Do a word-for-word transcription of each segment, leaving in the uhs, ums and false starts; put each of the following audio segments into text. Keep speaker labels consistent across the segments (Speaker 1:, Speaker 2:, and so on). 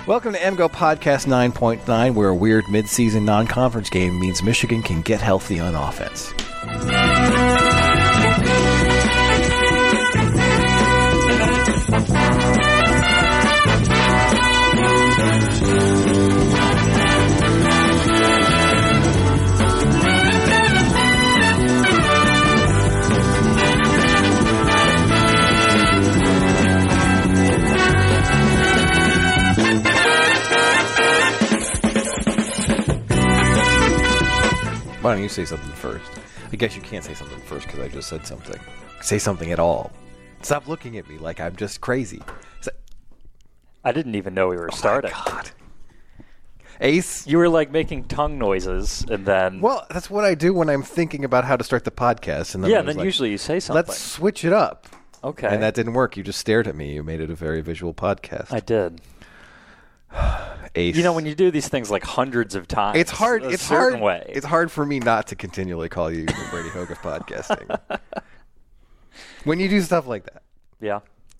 Speaker 1: Welcome to M G O Podcast nine point nine, where a weird mid-season non-conference game means Michigan can get healthy on offense. Why don't you say something first? I guess you can't say something first because I just said something. Say something at all. Stop looking at me like I'm just crazy. Say-
Speaker 2: I didn't even know we were
Speaker 1: oh
Speaker 2: starting.
Speaker 1: My God. Ace?
Speaker 2: You were like making tongue noises and then...
Speaker 1: Well, that's what I do when I'm thinking about how to start the podcast. And then
Speaker 2: yeah,
Speaker 1: I
Speaker 2: and
Speaker 1: was
Speaker 2: then
Speaker 1: like,
Speaker 2: usually you say something.
Speaker 1: let's switch it up.
Speaker 2: Okay.
Speaker 1: And that didn't work. You just stared at me. You made it a very visual podcast.
Speaker 2: I did.
Speaker 1: Ace.
Speaker 2: You know, when you do these things like hundreds of times,
Speaker 1: It's hard.
Speaker 2: a
Speaker 1: It's
Speaker 2: certain
Speaker 1: hard.
Speaker 2: way.
Speaker 1: It's hard for me not to continually call you the Brady Hoke of podcasting. When you do stuff like that.
Speaker 2: Yeah.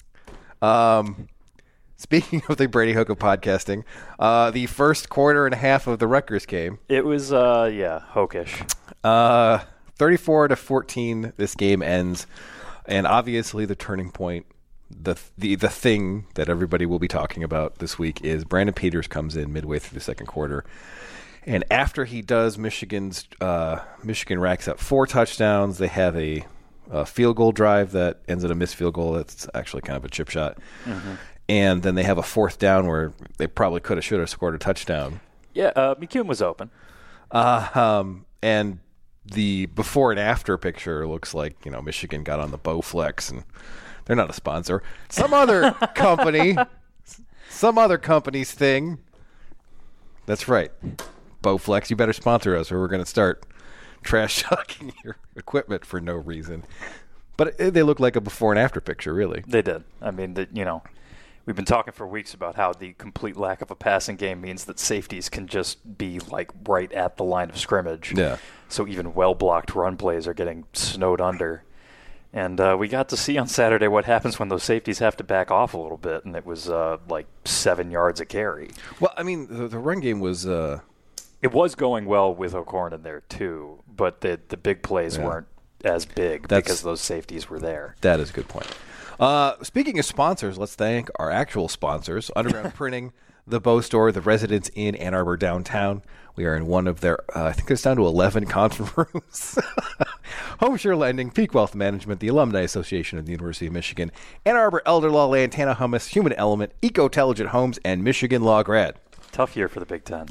Speaker 1: Um, speaking of the Brady Hoke of podcasting, uh, the first quarter and a half of the Rutgers game.
Speaker 2: It was, uh, yeah, Hokish.
Speaker 1: Uh, thirty-four to fourteen. This game ends, and obviously the turning point. The the the thing that everybody will be talking about this week is Brandon Peters comes in midway through the second quarter, and after he does, Michigan's uh, Michigan racks up four touchdowns. They have a, a field goal drive that ends in a missed field goal. That's actually kind of a chip shot, mm-hmm. and then they have a fourth down where they probably could have should have scored a touchdown.
Speaker 2: Yeah, uh, McCune was open.
Speaker 1: Uh, um, and the before and after picture looks like you know Michigan got on the Bowflex and. They're not a sponsor. Some other company, some other company's thing. That's right. Bowflex, you better sponsor us or we're going to start trash talking your equipment for no reason. But it, they look like a before and after picture, really.
Speaker 2: They did. I mean, the, you know, we've been talking for weeks about how the complete lack of a passing game means that safeties can just be like right at the line of scrimmage.
Speaker 1: Yeah.
Speaker 2: So even well-blocked run plays are getting snowed under. And uh, we got to see on Saturday what happens when those safeties have to back off a little bit, and it was uh, like seven yards a carry.
Speaker 1: Well, I mean, the, the run game was... Uh...
Speaker 2: It was going well with O'Korn in there, too, but the the big plays
Speaker 1: yeah.
Speaker 2: weren't as big
Speaker 1: That's,
Speaker 2: because those safeties were there.
Speaker 1: That is a good point. Uh, speaking of sponsors, let's thank our actual sponsors, Underground Printing, The Bow Store, the residents in Ann Arbor downtown. We are in one of their, uh, I think it's down to eleven conference rooms. Homeshare Lending, Peak Wealth Management, the Alumni Association of the University of Michigan, Ann Arbor Elder Law, Lantana Hummus, Human Element, Eco-Intelligent Homes, and Michigan Law Grad.
Speaker 2: Tough year for the Big Ten.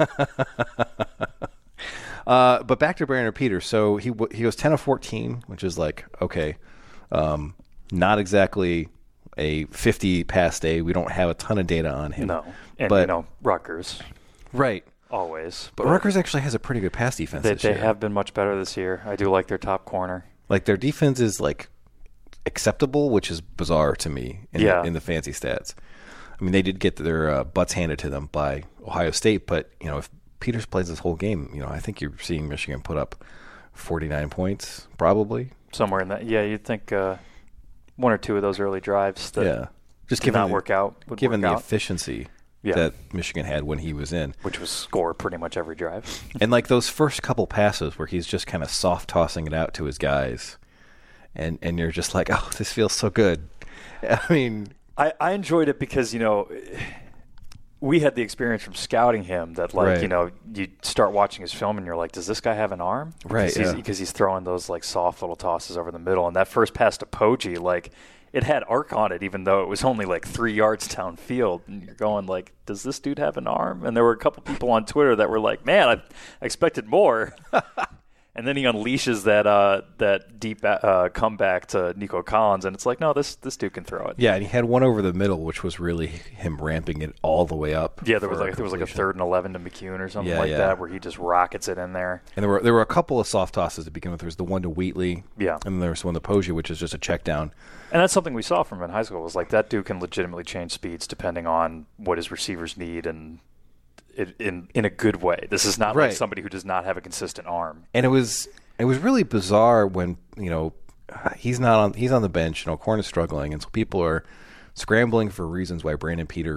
Speaker 1: uh, but back to Brandon Peters. So he he goes ten of fourteen, which is like, okay, um, not exactly a fifty pass day. We don't have a ton of data on him.
Speaker 2: No. And,
Speaker 1: but,
Speaker 2: you know, Rutgers.
Speaker 1: Right.
Speaker 2: Always.
Speaker 1: But, but Rutgers actually has a pretty good pass defense
Speaker 2: they,
Speaker 1: this
Speaker 2: they
Speaker 1: year.
Speaker 2: They have been much better this year. I do like their top corner.
Speaker 1: Like, their defense is, like, acceptable, which is bizarre to me in,
Speaker 2: yeah.
Speaker 1: the, in the fancy stats. I mean, they did get their uh, butts handed to them by Ohio State, but, you know, if Peters plays this whole game, you know, I think you're seeing Michigan put up forty-nine points, probably.
Speaker 2: Somewhere in that. Yeah, you'd think uh, one or two of those early drives that
Speaker 1: yeah. Just
Speaker 2: did
Speaker 1: given
Speaker 2: not
Speaker 1: the,
Speaker 2: work out.
Speaker 1: Given
Speaker 2: work
Speaker 1: the
Speaker 2: out.
Speaker 1: efficiency
Speaker 2: yeah.
Speaker 1: that Michigan had when he was in.
Speaker 2: Which was score pretty much every drive.
Speaker 1: And, like, those first couple passes where he's just kind of soft-tossing it out to his guys, and, and you're just like, oh, this feels so good. I mean...
Speaker 2: I, I enjoyed it because, you know, we had the experience from scouting him that, like,
Speaker 1: right.
Speaker 2: you know, you start watching his film and you're like, does this guy have an arm?
Speaker 1: Right,
Speaker 2: Because he's,
Speaker 1: yeah.
Speaker 2: because he's throwing those, like, soft little tosses over the middle. And that first pass to Poggi, like, it had arc on it, even though it was only, like, three yards downfield. And you're going, like, does this dude have an arm? And there were a couple people on Twitter that were like, man, I expected more. And then he unleashes that uh, that deep uh, comeback to Nico Collins, and it's like, no, this this dude can throw it.
Speaker 1: Yeah, and he had one over the middle, which was really him ramping it all the way up.
Speaker 2: Yeah, there was like there was like a third and eleven to McCune or something
Speaker 1: yeah,
Speaker 2: like
Speaker 1: yeah.
Speaker 2: that, where he just rockets it in there.
Speaker 1: And there were there were a couple of soft tosses to begin with. There was the one to Wheatley,
Speaker 2: yeah,
Speaker 1: and then there was one to Poggi, which is just a check down.
Speaker 2: And that's something we saw from him in high school. Was like that dude can legitimately change speeds depending on what his receivers need and. It, in in a good way. This is not
Speaker 1: right.
Speaker 2: like somebody who does not have a consistent arm.
Speaker 1: And it was it was really bizarre when you know he's not on he's on the bench and O'Korn is struggling, and so people are scrambling for reasons why Brandon Peters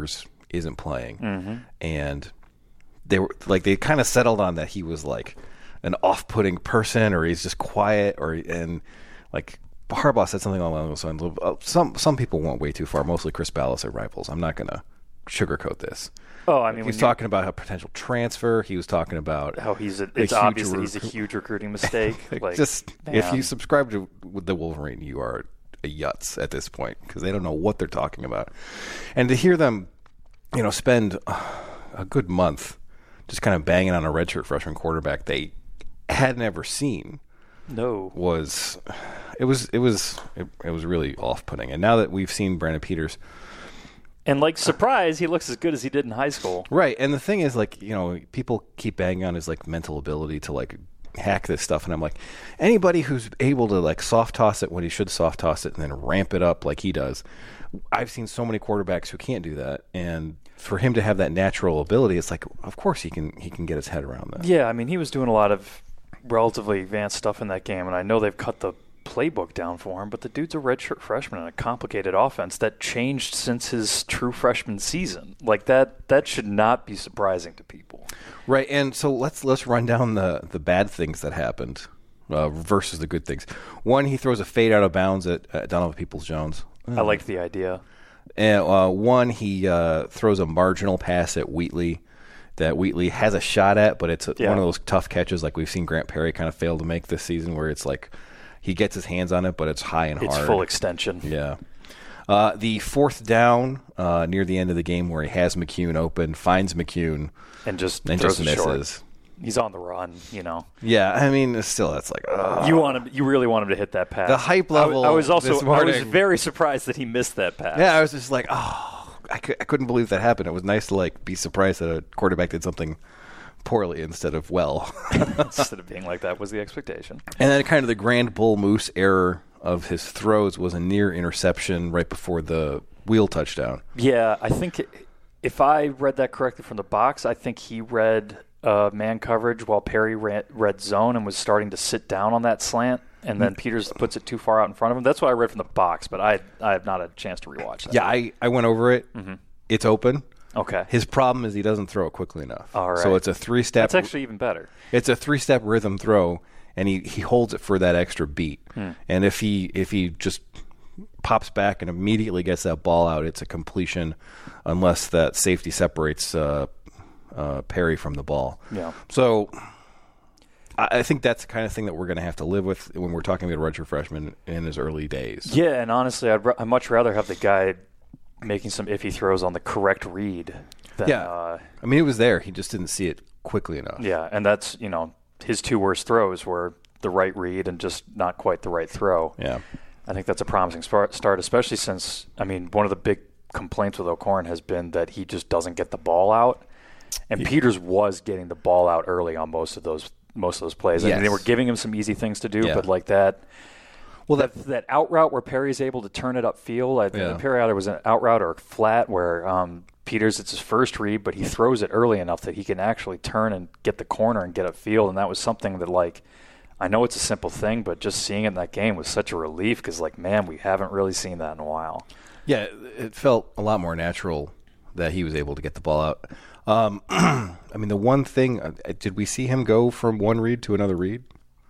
Speaker 1: isn't playing,
Speaker 2: mm-hmm.
Speaker 1: and they were like they kind of settled on that he was like an off-putting person, or he's just quiet, or and like Harbaugh said something along those lines. Some some people went way too far. Mostly Chris Ballas at Rivals. I'm not gonna sugarcoat this.
Speaker 2: Oh, I mean,
Speaker 1: he was talking about a potential transfer. He was talking about
Speaker 2: how he's a, it's
Speaker 1: a
Speaker 2: obvious
Speaker 1: rec-
Speaker 2: that he's a huge recruiting mistake.
Speaker 1: like,
Speaker 2: like,
Speaker 1: just
Speaker 2: man.
Speaker 1: If you subscribe to the Wolverine, you are a yutz at this point because they don't know what they're talking about. And to hear them, you know, spend a good month just kind of banging on a redshirt freshman quarterback they had never seen.
Speaker 2: No,
Speaker 1: was it was it was it, it was really off-putting. And now that we've seen Brandon Peters,
Speaker 2: and like surprise, he looks as good as he did in high school.
Speaker 1: Right, and the thing is, like, you know, people keep banging on his like mental ability to like hack this stuff, and I'm like, anybody who's able to like soft toss it when he should soft toss it and then ramp it up like he does. I've seen so many quarterbacks who can't do that, and for him to have that natural ability, it's like, of course he can he can get his head around that.
Speaker 2: Yeah, I mean, he was doing a lot of relatively advanced stuff in that game, and I know they've cut the playbook down for him, but the dude's a redshirt freshman in a complicated offense that changed since his true freshman season. Like that that should not be surprising to people.
Speaker 1: Right, and so let's let's run down the, the bad things that happened uh, versus the good things. One, he throws a fade out of bounds at, at Donovan Peoples-Jones.
Speaker 2: I liked the idea.
Speaker 1: And uh, one, he uh, throws a marginal pass at Wheatley that Wheatley has a shot at, but it's a,
Speaker 2: Yeah.
Speaker 1: one of those tough catches like we've seen Grant Perry kind of fail to make this season, where it's like he gets his hands on it, but it's high and
Speaker 2: It's
Speaker 1: hard.
Speaker 2: full extension.
Speaker 1: Yeah. Uh, the fourth down uh, near the end of the game where he has McCune open, finds McCune,
Speaker 2: And just
Speaker 1: and
Speaker 2: throws
Speaker 1: just
Speaker 2: it short.
Speaker 1: misses.
Speaker 2: He's on the run, you know.
Speaker 1: Yeah, I mean, still, that's like, uh,
Speaker 2: You want him. You really want him to hit that pass.
Speaker 1: The hype level
Speaker 2: I, I was also.
Speaker 1: this
Speaker 2: I
Speaker 1: morning-
Speaker 2: was very surprised that he missed that pass.
Speaker 1: yeah, I was just like, oh, I, cou- I couldn't believe that happened. It was nice to like be surprised that a quarterback did something poorly instead of well.
Speaker 2: Instead of being like that was the expectation.
Speaker 1: And then kind of the grand bull moose error of his throws was a near interception right before the wheel touchdown.
Speaker 2: Yeah, I think it, if I read that correctly from the box, I think he read uh, man coverage while Perry ran, read zone and was starting to sit down on that slant, and then Peters puts it too far out in front of him. That's what I read from the box, but I I have not had a chance to rewatch that.
Speaker 1: Yeah, I, I went over it. Mm-hmm. It's open.
Speaker 2: Okay.
Speaker 1: His problem is he doesn't throw it quickly enough.
Speaker 2: All right.
Speaker 1: So it's a three-step.
Speaker 2: That's actually even better.
Speaker 1: It's a three-step rhythm throw, and he, he holds it for that extra beat.
Speaker 2: Hmm.
Speaker 1: And if he if he just pops back and immediately gets that ball out, it's a completion, unless that safety separates uh, uh, Perry from the ball.
Speaker 2: Yeah.
Speaker 1: So I, I think that's the kind of thing that we're going to have to live with when we're talking about a redshirt freshman in his early days.
Speaker 2: Yeah, and honestly, I'd, I'd much rather have the guy making some iffy throws on the correct read than
Speaker 1: Yeah.
Speaker 2: uh,
Speaker 1: I mean, it was there. He just didn't see it quickly enough.
Speaker 2: yeah, and that's, you know, his two worst throws were the right read and just not quite the right throw.
Speaker 1: Yeah.
Speaker 2: I think that's a promising start, start, especially since, I mean, one of the big complaints with O'Korn has been that he just doesn't get the ball out. And yeah. Peters was getting the ball out early on most of those most of those plays.
Speaker 1: Yes.
Speaker 2: I mean, they were giving him some easy things to do,
Speaker 1: yeah.
Speaker 2: but like that,
Speaker 1: well,
Speaker 2: that, that that out route where Perry's able to turn it upfield. I think
Speaker 1: yeah.
Speaker 2: the Perry either was an out route or flat where um, Peters, it's his first read, but he throws it early enough that he can actually turn and get the corner and get upfield. And that was something that, like, I know it's a simple thing, but just seeing it in that game was such a relief because, like, man, we haven't really seen that in a while.
Speaker 1: Yeah, it felt a lot more natural that he was able to get the ball out. Um, I mean, the one thing, uh, did we see him go from one read to another read?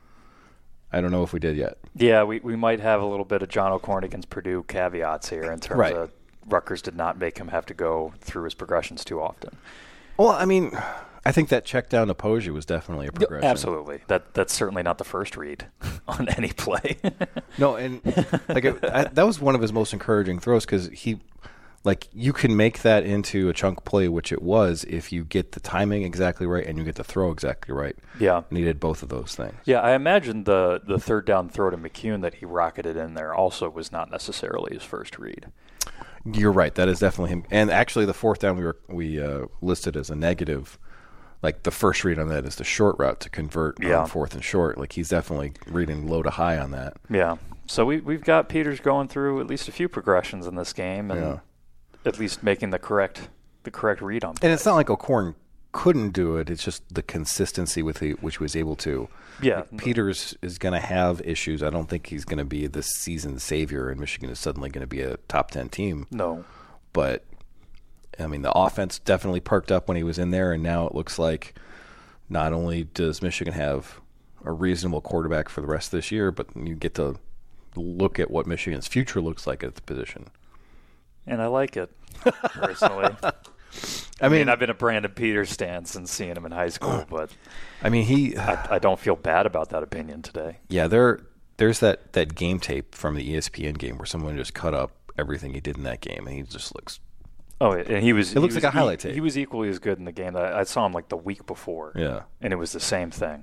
Speaker 1: I don't know if we did yet.
Speaker 2: Yeah, we, we might have a little bit of John O'Korn against Purdue caveats here in terms
Speaker 1: right.
Speaker 2: of Rutgers did not make him have to go through his progressions too often.
Speaker 1: Well, I mean, I think that check down to Poji was definitely a progression.
Speaker 2: Absolutely. That That's certainly not the first read on any play.
Speaker 1: No, and like it, I, that was one of his most encouraging throws because he – like, you can make that into a chunk play, which it was, if you get the timing exactly right and you get the throw exactly right.
Speaker 2: Yeah.
Speaker 1: And he did both of those things.
Speaker 2: Yeah, I imagine the, the third down throw to McCune that he rocketed in there also was not necessarily his first read.
Speaker 1: You're right. That is definitely him. And actually, the fourth down we were we uh, listed as a negative. Like, the first read on that is the short route to convert
Speaker 2: yeah.
Speaker 1: on fourth and short. Like, he's definitely reading low to high on that.
Speaker 2: Yeah. So we, we've got Peters going through at least a few progressions in this game. And
Speaker 1: yeah.
Speaker 2: at least making the correct the correct read on plays.
Speaker 1: And it's not like O'Korn couldn't do it. It's just the consistency with the, which he was able to.
Speaker 2: Yeah.
Speaker 1: Like Peters is going to have issues. I don't think he's going to be the season savior, and Michigan is suddenly going to be a top ten team.
Speaker 2: No.
Speaker 1: But I mean, the offense definitely perked up when he was in there, and now it looks like not only does Michigan have a reasonable quarterback for the rest of this year, but you get to look at what Michigan's future looks like at the position.
Speaker 2: And I like it, personally. I,
Speaker 1: I mean,
Speaker 2: mean, I've been a Brandon Peters stan since seeing him in high school, but
Speaker 1: I mean, he.
Speaker 2: I, I don't feel bad about that opinion today.
Speaker 1: Yeah, there, there's that, that game tape from the E S P N game where someone just cut up everything he did in that game, and he just looks.
Speaker 2: Oh, and he was.
Speaker 1: It looks
Speaker 2: was,
Speaker 1: like a highlight
Speaker 2: he,
Speaker 1: tape.
Speaker 2: He was equally as good in the game. I, I saw him like the week before.
Speaker 1: Yeah,
Speaker 2: and it was the same thing.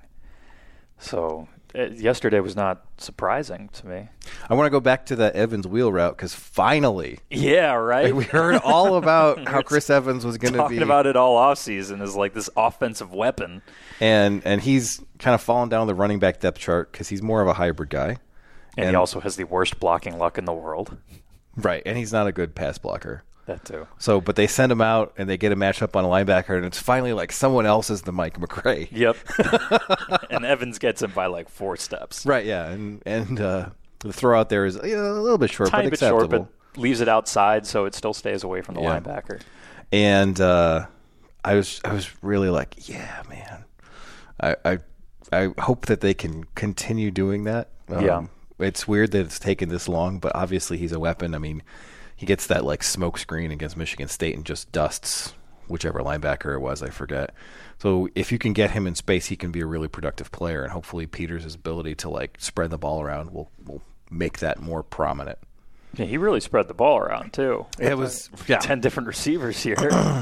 Speaker 2: So it, yesterday was not surprising to me.
Speaker 1: I want to go back to that Evans wheel route because finally,
Speaker 2: yeah, right.
Speaker 1: We heard all about how Chris Evans was going to be
Speaker 2: talking about it all offseason as like this offensive weapon,
Speaker 1: and and he's kind of fallen down the running back depth chart because he's more of a hybrid guy,
Speaker 2: and,
Speaker 1: and
Speaker 2: he also has the worst blocking luck in the world.
Speaker 1: Right, and he's not a good pass blocker.
Speaker 2: That too.
Speaker 1: So, but they send him out, and they get a matchup on a linebacker, and it's finally like someone else is the Mike McRae.
Speaker 2: Yep. And Evans gets him by like four steps.
Speaker 1: Right, yeah, and and uh, the throw out there is you know, a little bit short,
Speaker 2: Tiny
Speaker 1: but
Speaker 2: bit
Speaker 1: acceptable.
Speaker 2: short, but leaves it outside, so it still stays away from the
Speaker 1: Yeah.
Speaker 2: linebacker.
Speaker 1: And uh, I was I was really like, yeah, man. I I, I hope that they can continue doing that. Um,
Speaker 2: Yeah.
Speaker 1: It's weird that it's taken this long, but obviously he's a weapon. I mean, he gets that like smoke screen against Michigan State and just dusts whichever linebacker it was, I forget. So if you can get him in space, he can be a really productive player, and hopefully Peters' ability to like spread the ball around will will make that more prominent.
Speaker 2: Yeah, he really spread the ball around too.
Speaker 1: It was yeah.
Speaker 2: ten different receivers here.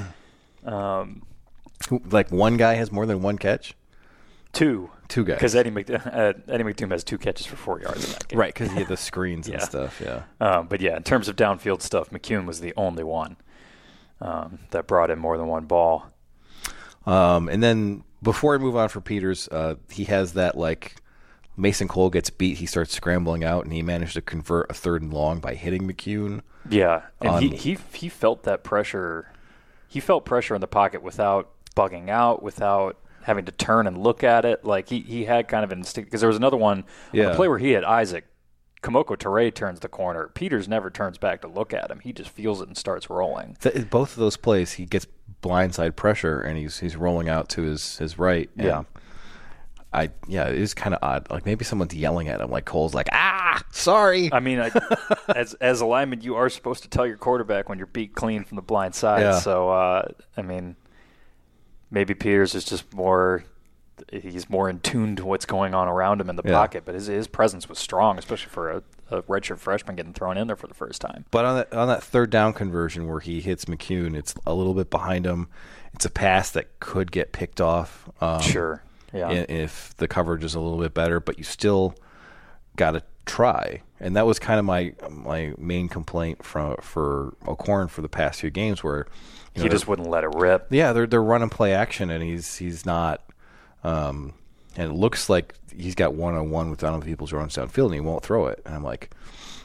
Speaker 2: um,
Speaker 1: Like one guy has more than one catch.
Speaker 2: two.
Speaker 1: Two guys.
Speaker 2: Because Eddie, Mc, uh, Eddie McDoom has two catches for four yards in that game.
Speaker 1: Right, because he had the screens and
Speaker 2: Yeah.
Speaker 1: stuff, yeah.
Speaker 2: Um, but yeah, in terms of downfield stuff, McCune was the only one um, that brought in more than one ball.
Speaker 1: Um, and then before I move on for Peters, uh, he has that like Mason Cole gets beat, he starts scrambling out, and he managed to convert a third and long by hitting McCune.
Speaker 2: Yeah, and
Speaker 1: on,
Speaker 2: he, he he felt that pressure. He felt pressure in the pocket without bugging out, without having to turn and look at it. Like he, he had kind of an instinct, because there was another one,
Speaker 1: yeah.
Speaker 2: on the play where he had Isaac, Kamoko Toure turns the corner. Peters never turns back to look at him. He just feels it and starts rolling.
Speaker 1: The, both of those plays, he gets blindside pressure, and he's he's rolling out to his, his right. And
Speaker 2: Yeah.
Speaker 1: I yeah, it is kind of odd. Like maybe someone's yelling at him. Like Cole's like, ah, sorry.
Speaker 2: I mean, I, as as a lineman, you are supposed to tell your quarterback when you're beat clean from the blind side.
Speaker 1: Yeah.
Speaker 2: So, uh, I mean, maybe Peters is just more – he's more in tune to what's going on around him in the
Speaker 1: Yeah.
Speaker 2: pocket. But his his presence was strong, especially for a, a redshirt freshman getting thrown in there for the first time.
Speaker 1: But on that on that third down conversion where he hits McCune, it's a little bit behind him. It's a pass that could get picked off. Um,
Speaker 2: Sure. Yeah.
Speaker 1: If the coverage is a little bit better, but you still got to try. And that was kind of my my main complaint from for O'Korn for the past few games, where you know,
Speaker 2: he just wouldn't let it rip.
Speaker 1: yeah, they're they're running play action, and he's he's not. Um, and it looks like he's got one on one with Donovan Peoples-Jones downfield, and he won't throw it. And I'm like,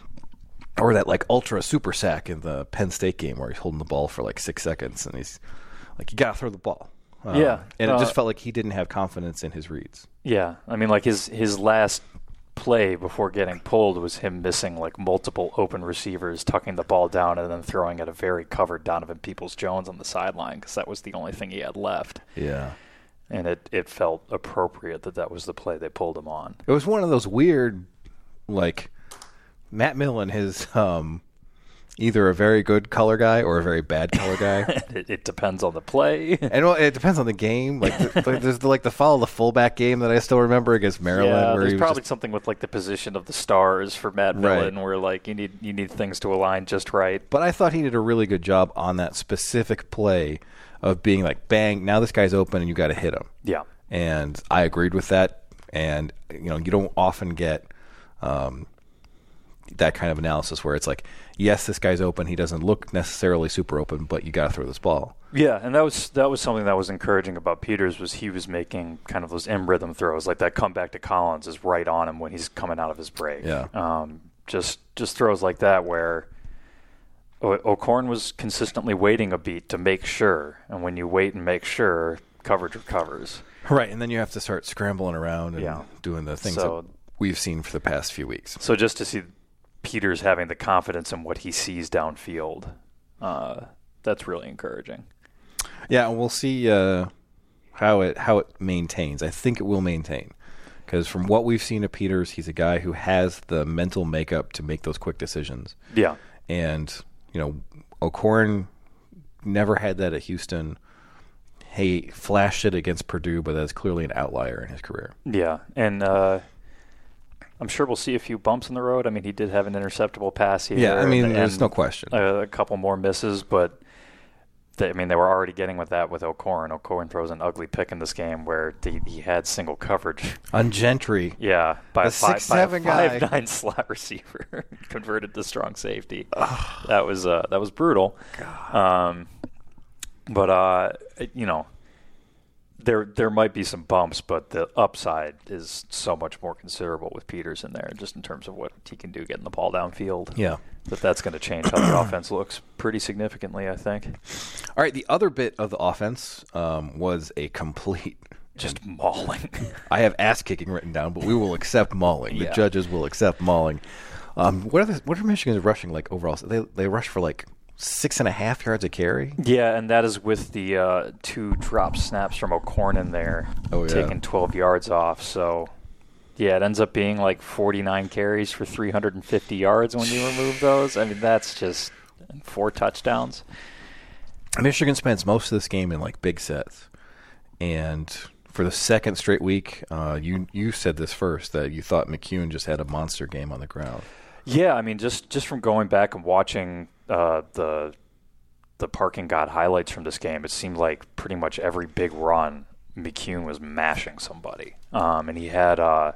Speaker 1: or that like ultra super sack in the Penn State game where he's holding the ball for like six seconds, and he's like, you got to throw the ball. Um,
Speaker 2: Yeah,
Speaker 1: and
Speaker 2: uh,
Speaker 1: it just felt like he didn't have confidence in his reads.
Speaker 2: Yeah. I mean, like his, his last play before getting pulled was him missing like multiple open receivers, tucking the ball down, and then throwing at a very covered Donovan Peoples-Jones on the sideline, because that was the only thing he had left.
Speaker 1: Yeah.
Speaker 2: And it, it felt appropriate that that was the play they pulled him on.
Speaker 1: It was one of those weird, like, Matt Millen is um, either a very good color guy or a very bad color guy.
Speaker 2: it, it depends on the play.
Speaker 1: And well, it depends on the game. Like, the, there's the, like the follow the fullback game that I still remember against Maryland.
Speaker 2: Yeah,
Speaker 1: where
Speaker 2: there's
Speaker 1: he was
Speaker 2: probably
Speaker 1: just,
Speaker 2: something with like the position of the stars for Matt Millen,
Speaker 1: Right.
Speaker 2: where like you need you need things to align just right.
Speaker 1: But I thought he did a really good job on that specific play of being like, bang, now this guy's open and you got to hit him.
Speaker 2: Yeah.
Speaker 1: And I agreed with that. And, you know, you don't often get um, that kind of analysis where it's like, yes, this guy's open. He doesn't look necessarily super open, but you got to throw this ball.
Speaker 2: Yeah, and that was that was something that was encouraging about Peters, was he was making kind of those M rhythm throws, like that comeback to Collins is right on him when he's coming out of his break.
Speaker 1: Yeah.
Speaker 2: Um, just just throws like that where o- O'Korn was consistently waiting a beat to make sure, and when you wait and make sure, coverage recovers.
Speaker 1: Right, and then you have to start scrambling around and
Speaker 2: Yeah.
Speaker 1: doing the things
Speaker 2: So-
Speaker 1: that we've seen for the past few weeks.
Speaker 2: So just to see Peters having the confidence in what he sees downfield, uh, that's really encouraging.
Speaker 1: Yeah, and we'll see uh, how it how it maintains. I think it will maintain. Because from what we've seen of Peters, he's a guy who has the mental makeup to make those quick decisions.
Speaker 2: Yeah.
Speaker 1: And, you know, O'Koren never had that at Houston. He flashed it against Purdue, but that's clearly an outlier in his career.
Speaker 2: Yeah. And uh, I'm sure we'll see a few bumps in the road. I mean, he did have an interceptable pass here.
Speaker 1: Yeah, I mean,
Speaker 2: and,
Speaker 1: there's
Speaker 2: and
Speaker 1: no question.
Speaker 2: A, a couple more misses, but... I mean, they were already getting with that with O'Koren. O'Koren throws an ugly pick in this game where the, he had single coverage.
Speaker 1: On Gentry.
Speaker 2: Yeah, by
Speaker 1: a,
Speaker 2: a, five,
Speaker 1: six,
Speaker 2: by
Speaker 1: seven
Speaker 2: a
Speaker 1: guy.
Speaker 2: five nine slot receiver converted to strong safety. that was uh, that was brutal. Um, but, uh, you know, there there might be some bumps, but the upside is so much more considerable with Peters in there, just in terms of what he can do getting the ball downfield.
Speaker 1: Yeah.
Speaker 2: That that's going to change how the offense looks pretty significantly, I think.
Speaker 1: All right, the other bit of the offense um, was a complete...
Speaker 2: Just mauling.
Speaker 1: I have ass-kicking written down, but we will accept mauling. The
Speaker 2: Yeah.
Speaker 1: judges will accept mauling. Um, what are the, what are Michigan's rushing like overall? They they rush for like six and a half yards a carry?
Speaker 2: Yeah, and that is with the uh, two drop snaps from O'Koren in there,
Speaker 1: Oh, yeah.
Speaker 2: taking twelve yards off. So, yeah, it ends up being like forty-nine carries for three hundred fifty yards when you remove those. I mean, that's just four touchdowns.
Speaker 1: Michigan spends most of this game in like big sets, and for the second straight week, uh, you you said this first that you thought McCune just had a monster game on the ground.
Speaker 2: Yeah, I mean, just just from going back and watching uh, the the parking god highlights from this game, it seemed like pretty much every big run, McCune was mashing somebody, um, and he had. Uh,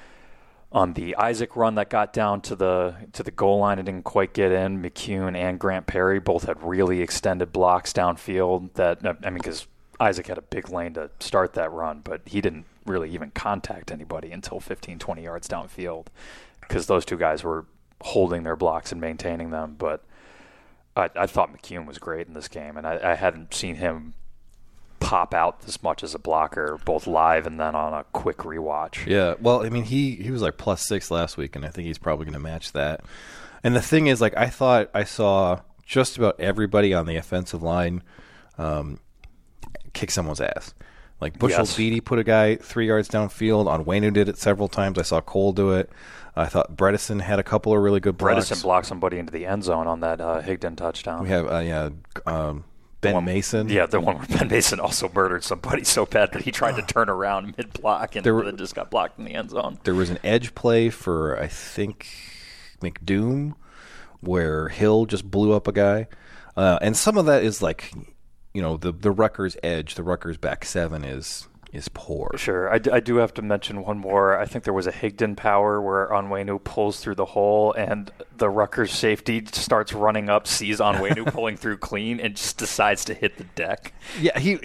Speaker 2: On the Isaac run that got down to the to the goal line and didn't quite get in, McCune and Grant Perry both had really extended blocks downfield. That I mean, because Isaac had a big lane to start that run, but he didn't really even contact anybody until fifteen, twenty yards downfield because those two guys were holding their blocks and maintaining them. But I, I thought McCune was great in this game, and I, I hadn't seen him pop out as much as a blocker, both live and then on a quick rewatch.
Speaker 1: Yeah, well, I mean, he, he was like plus six last week, and I think he's probably going to match that. And the thing is, like, I thought I saw just about everybody on the offensive line um, kick someone's ass. Like, Bushel
Speaker 2: Yes.
Speaker 1: Beatty put a guy three yards downfield. Onwenu did it several times. I saw Cole do it. I thought Bredesen had a couple of really good blocks.
Speaker 2: Bredesen blocked somebody into the end zone on that uh, Higdon touchdown.
Speaker 1: We have, uh, yeah, um, Ben
Speaker 2: one,
Speaker 1: Mason.
Speaker 2: Yeah, the one where Ben Mason also murdered somebody so bad that he tried to turn around mid-block and
Speaker 1: There were-
Speaker 2: then just got blocked in the end zone.
Speaker 1: There was an edge play for, I think, McDoom, where Hill just blew up a guy. Uh, and some of that is like, you know, the, the Rutgers edge, the Rutgers back seven is is poor.
Speaker 2: Sure. I, d- I do have to mention one more. I think there was a Higdon power where Onwenu pulls through the hole and the Rutgers safety starts running up, sees Onwenu pulling through clean, and just decides to hit the deck.
Speaker 1: Yeah, he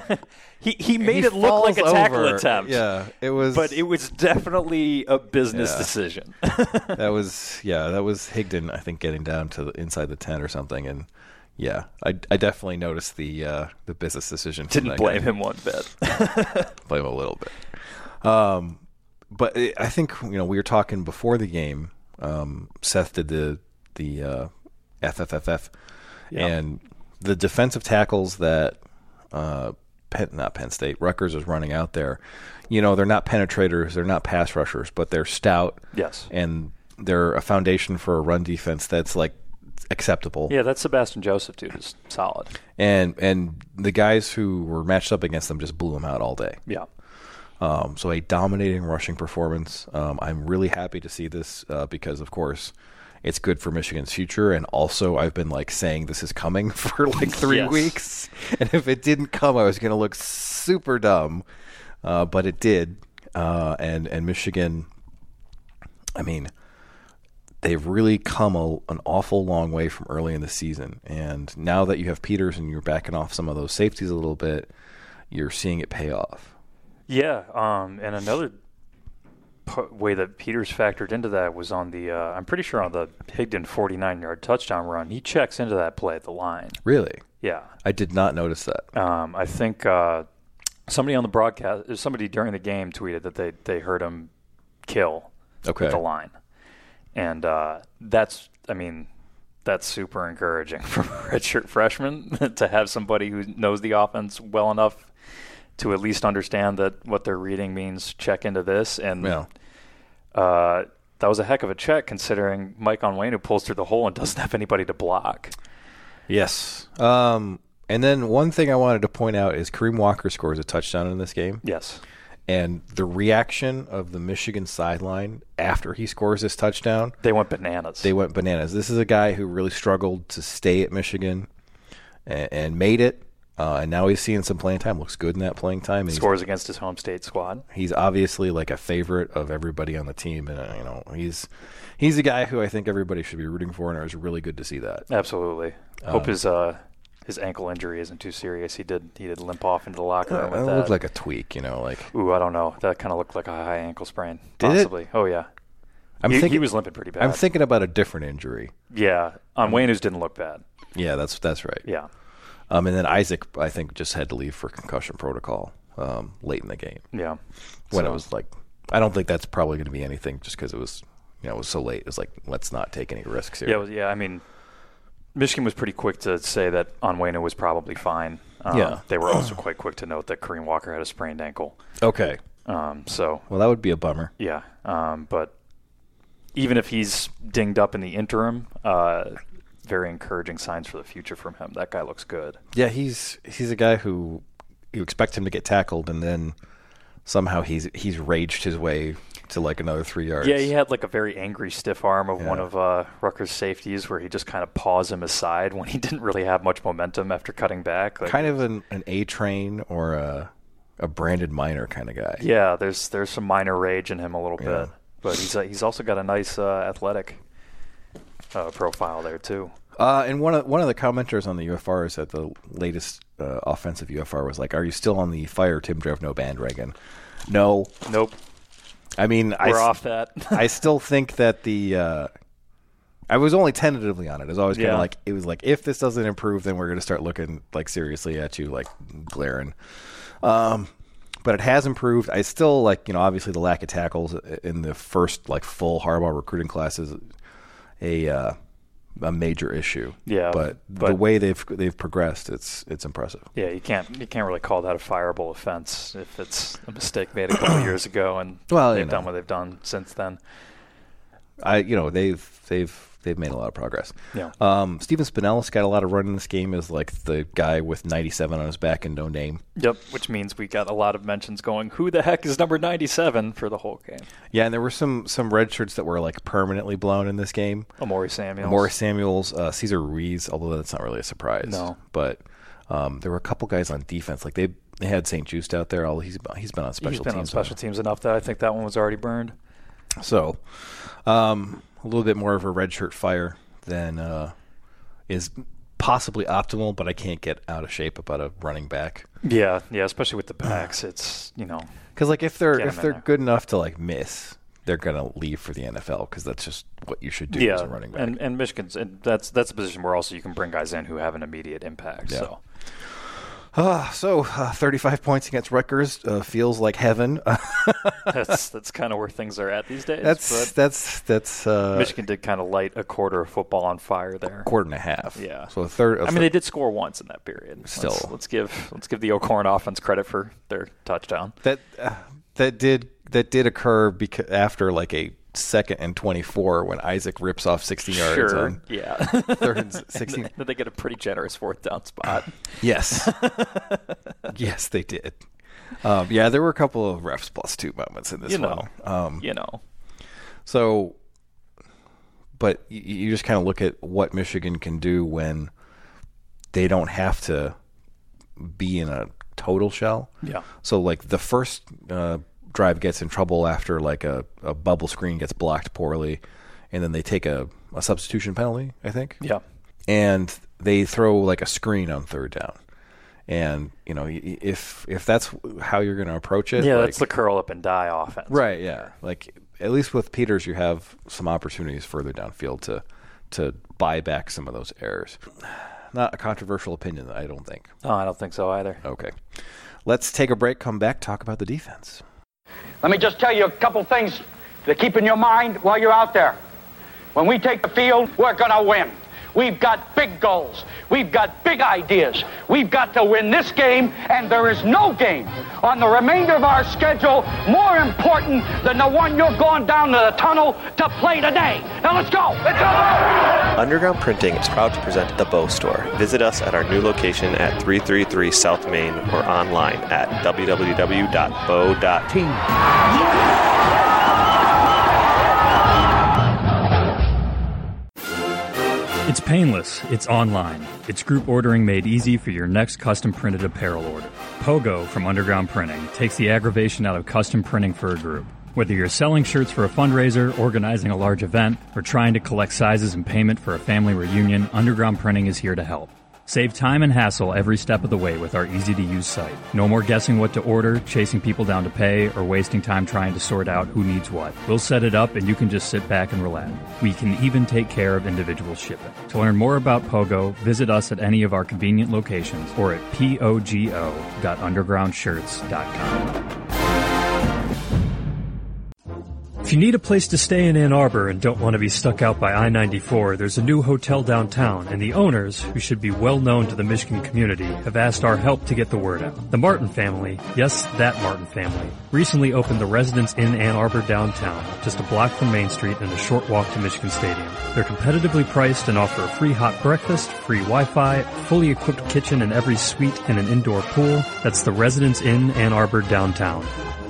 Speaker 2: He he made
Speaker 1: he
Speaker 2: it look like a
Speaker 1: falls
Speaker 2: tackle
Speaker 1: over.
Speaker 2: attempt.
Speaker 1: Yeah, it was.
Speaker 2: But it was definitely a business
Speaker 1: Yeah.
Speaker 2: decision.
Speaker 1: that was yeah, that was Higdon. I think getting down to the, inside the ten or something, and yeah, I, I definitely noticed the uh, the business decision. from
Speaker 2: Didn't
Speaker 1: that
Speaker 2: blame
Speaker 1: guy.
Speaker 2: him one bit.
Speaker 1: Blame him a little bit. Um, but it, I think you know we were talking before the game. Um, Seth did the the uh, F F F F,
Speaker 2: Yeah.
Speaker 1: and the defensive tackles that uh, Penn, not Penn State, Rutgers is running out there. You know, they're not penetrators, they're not pass rushers, but they're stout.
Speaker 2: Yes.
Speaker 1: And they're a foundation for a run defense that's like acceptable.
Speaker 2: Yeah, that Sebastian Joseph dude is solid.
Speaker 1: And and the guys who were matched up against them just blew them out all day.
Speaker 2: Yeah.
Speaker 1: Um, so a dominating rushing performance. Um, I'm really happy to see this uh, because, of course, it's good for Michigan's future. And also, I've been like saying this is coming for like three
Speaker 2: Yes.
Speaker 1: weeks. And if it didn't come, I was going to look super dumb. Uh, but it did. Uh, and and Michigan, I mean, they've really come a, an awful long way from early in the season. And now that you have Peters and you're backing off some of those safeties a little bit, you're seeing it pay off.
Speaker 2: Yeah, um, and another p- way that Peters factored into that was on the, uh, I'm pretty sure on the Higdon forty-nine-yard touchdown run. He checks into that play at the line.
Speaker 1: Really?
Speaker 2: Yeah.
Speaker 1: I did not notice that.
Speaker 2: Um, I think uh, somebody on the broadcast, somebody during the game tweeted that they, they heard him kill
Speaker 1: Okay.
Speaker 2: at the line. And uh, that's, I mean, that's super encouraging for a redshirt freshman to have somebody who knows the offense well enough to at least understand that what they're reading means check into this. And
Speaker 1: Yeah.
Speaker 2: uh, that was a heck of a check considering Mike Onwenu pulls through the hole and doesn't have anybody to block.
Speaker 1: Yes. Um, and then one thing I wanted to point out is Kareem Walker scores a touchdown in this game.
Speaker 2: Yes.
Speaker 1: And the reaction of the Michigan sideline after he scores this touchdown,
Speaker 2: They went bananas.
Speaker 1: they went bananas. This is a guy who really struggled to stay at Michigan and, and made it. Uh, and now he's seeing some playing time. Looks good in that playing time. And
Speaker 2: Scores against his home state squad.
Speaker 1: He's obviously like a favorite of everybody on the team, and uh, you know he's he's a guy who I think everybody should be rooting for, and it was really good to see that.
Speaker 2: Absolutely.
Speaker 1: Um,
Speaker 2: Hope his uh, his ankle injury isn't too serious. He did he did limp off into the locker room
Speaker 1: Uh,
Speaker 2: with
Speaker 1: it
Speaker 2: that.
Speaker 1: looked like a tweak, you know, like
Speaker 2: Ooh, I don't know. That kind of looked like a high ankle sprain.
Speaker 1: Did it?
Speaker 2: Possibly. Oh yeah.
Speaker 1: I'm
Speaker 2: he,
Speaker 1: thinking
Speaker 2: he was limping pretty bad.
Speaker 1: I'm thinking about a different injury.
Speaker 2: Yeah, Onwenu's didn't look bad.
Speaker 1: Yeah, that's that's right.
Speaker 2: Yeah.
Speaker 1: Um, and then Isaac, I think, just had to leave for concussion protocol um, late in the game
Speaker 2: Yeah.
Speaker 1: when
Speaker 2: So-
Speaker 1: it was like, I don't think that's probably going to be anything just because it was, you know, it was so late. It was like, let's not take any risks here.
Speaker 2: Yeah, it was, yeah. I mean, Michigan was pretty quick to say that Onwenu was probably fine. Um,
Speaker 1: Yeah.
Speaker 2: They were also quite quick to note that Kareem Walker had a sprained ankle.
Speaker 1: Okay.
Speaker 2: Um, so
Speaker 1: Well, that would be a bummer.
Speaker 2: yeah, um, but even if he's dinged up in the interim, uh, very encouraging signs for the future from him. That guy looks good.
Speaker 1: Yeah, he's he's a guy who you expect him to get tackled, and then somehow he's he's raged his way to like another three yards.
Speaker 2: Yeah, he had like a very angry stiff arm of
Speaker 1: Yeah.
Speaker 2: one of uh, Rutgers' safeties where he just kind of paws him aside when he didn't really have much momentum after cutting back. Like,
Speaker 1: kind of an, an A train or a a Brandon Minor kind of guy.
Speaker 2: Yeah, there's there's some minor rage in him a little
Speaker 1: Yeah.
Speaker 2: bit, but he's uh, he's also got a nice uh, athletic uh, profile there too.
Speaker 1: Uh, and one of one of the commenters on the U F R said the latest uh, offensive U F R was like, "Are you still on the fire Tim Drevno bandwagon?" No,
Speaker 2: Nope,
Speaker 1: I mean
Speaker 2: we're
Speaker 1: I, s-
Speaker 2: off that.
Speaker 1: I still think that the uh, I was only tentatively on it. It was always kind of
Speaker 2: Yeah.
Speaker 1: like it was like if this doesn't improve, then we're going to start looking like seriously at you, like glaring. Um, but it has improved. I still like you know obviously the lack of tackles in the first like full Harbaugh recruiting class is a uh, a major issue.
Speaker 2: Yeah,
Speaker 1: but,
Speaker 2: but-
Speaker 1: the way they've they've progressed, it's it's impressive.
Speaker 2: Yeah, you can't you can't really call that a fireable offense if it's a mistake made a couple years ago and
Speaker 1: Well, you
Speaker 2: they've
Speaker 1: know.
Speaker 2: done what they've done since then.
Speaker 1: I you know they've they've they've made a lot of progress.
Speaker 2: Yeah.
Speaker 1: Um, Steven Spinellis got a lot of run in this game as like the guy with ninety-seven on his back and no name.
Speaker 2: Yep, which means we got a lot of mentions going, who the heck is number ninety-seven for the whole game?
Speaker 1: Yeah, and there were some some red shirts that were like permanently blown in this game.
Speaker 2: Amori Samuels.
Speaker 1: Morris Samuels, uh, Cesar Ruiz, although that's not really a surprise.
Speaker 2: No.
Speaker 1: But um, there were a couple guys on defense. Like they they had Saint Just out there. All he's he's been on special
Speaker 2: He's been
Speaker 1: teams.
Speaker 2: on special teams enough that I think that one was already burned.
Speaker 1: So um, a little bit more of a red shirt fire than uh, is possibly optimal, but I can't get out of shape about a running back.
Speaker 2: Yeah, yeah, especially with the backs. It's, you know,
Speaker 1: Because like if they're
Speaker 2: Get 'em
Speaker 1: if
Speaker 2: in
Speaker 1: they're
Speaker 2: there.
Speaker 1: good enough to like miss, they're gonna leave for the N F L because that's just what you should do
Speaker 2: yeah,
Speaker 1: as a running back.
Speaker 2: and and Michigan's and that's that's a position where also you can bring guys in who have an immediate impact.
Speaker 1: Yeah.
Speaker 2: So
Speaker 1: Uh, so uh, thirty-five points against Rutgers uh, feels like heaven.
Speaker 2: that's that's kind of where things are at these days.
Speaker 1: that's
Speaker 2: but
Speaker 1: that's that's uh,
Speaker 2: Michigan did kind of light a quarter of football on fire there.
Speaker 1: quarter and a half.
Speaker 2: Yeah.
Speaker 1: So a third. a
Speaker 2: I mean, they did score once in that period.
Speaker 1: Still.
Speaker 2: let's, let's give let's give the O'Korn offense credit for their touchdown.
Speaker 1: that uh, that did that did occur because after like a second and twenty-four when Isaac rips off sixty yards
Speaker 2: Sure,
Speaker 1: on
Speaker 2: yeah.
Speaker 1: third and s- sixteen.
Speaker 2: Then they get a pretty generous fourth down spot.
Speaker 1: Yes, yes, they did. Um, yeah, there were a couple of refs plus two moments in this
Speaker 2: You know,
Speaker 1: one. Um,
Speaker 2: you know.
Speaker 1: So, but you, you just kind of look at what Michigan can do when they don't have to be in a total shell.
Speaker 2: Yeah.
Speaker 1: So, like the first uh, drive gets in trouble after like a, a bubble screen gets blocked poorly, and then they take a, a substitution penalty, I think.
Speaker 2: Yeah.
Speaker 1: And they throw like a screen on third down. And you know, y- if if that's how you're going to approach it,
Speaker 2: Yeah,
Speaker 1: like,
Speaker 2: that's the curl up and die offense.
Speaker 1: right. Yeah, like at least with Peters, you have some opportunities further downfield to to buy back some of those errors. Not a controversial opinion, I don't think.
Speaker 2: No, I don't think so either.
Speaker 1: Okay, let's take a break. Come back, talk about the defense.
Speaker 3: Let me just tell you a couple things to keep in your mind while you're out there. When we take the field, we're going to win. We've got big goals. We've got big ideas. We've got to win this game, and there is no game on the remainder of our schedule more important than the one you're going down to the tunnel to play today. Now let's go. Let's go.
Speaker 4: Underground Printing is proud to present The Bow Store. Visit us at our new location at three thirty-three South Main or online at w w w dot bow dot team.
Speaker 5: It's painless, it's online, it's group ordering made easy for your next custom printed apparel order. Pogo from Underground Printing takes the aggravation out of custom printing for a group. Whether you're selling shirts for a fundraiser, organizing a large event, or trying to collect sizes and payment for a family reunion, Underground Printing is here to help. Save time and hassle every step of the way with our easy-to-use site. No more guessing what to order, chasing people down to pay, or wasting time trying to sort out who needs what. We'll set it up and you can just sit back and relax. We can even take care of individual shipping. To learn more about Pogo, visit us at any of our convenient locations or at pogo dot underground shirts dot com. If you need a place to stay in Ann Arbor and don't want to be stuck out by I ninety-four, there's a new hotel downtown, and the owners, who should be well known to the Michigan community, have asked our help to get the word out. The Martin family, yes, that Martin family, recently opened the Residence Inn Ann Arbor downtown, just a block from Main Street and a short walk to Michigan Stadium. They're competitively priced and offer a free hot breakfast, free Wi-Fi, fully equipped kitchen in every suite, and an indoor pool. That's the Residence Inn Ann Arbor downtown.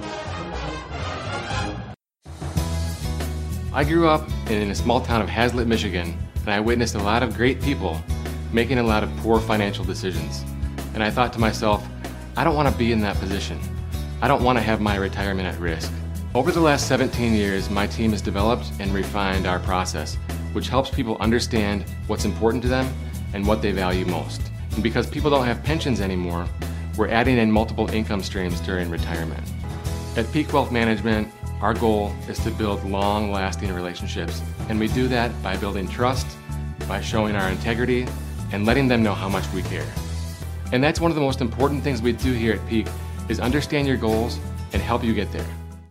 Speaker 6: I grew up in a small town of Hazlitt, Michigan, and I witnessed a lot of great people making a lot of poor financial decisions. And I thought to myself, I don't want to be in that position. I don't want to have my retirement at risk. Over the last seventeen years, my team has developed and refined our process, which helps people understand what's important to them and what they value most. And because people don't have pensions anymore, we're adding in multiple income streams during retirement. At Peak Wealth Management, our goal is to build long-lasting relationships, and we do that by building trust, by showing our integrity, and letting them know how much we care. And that's one of the most important things we do here at Peak, is understand your goals and help you get there.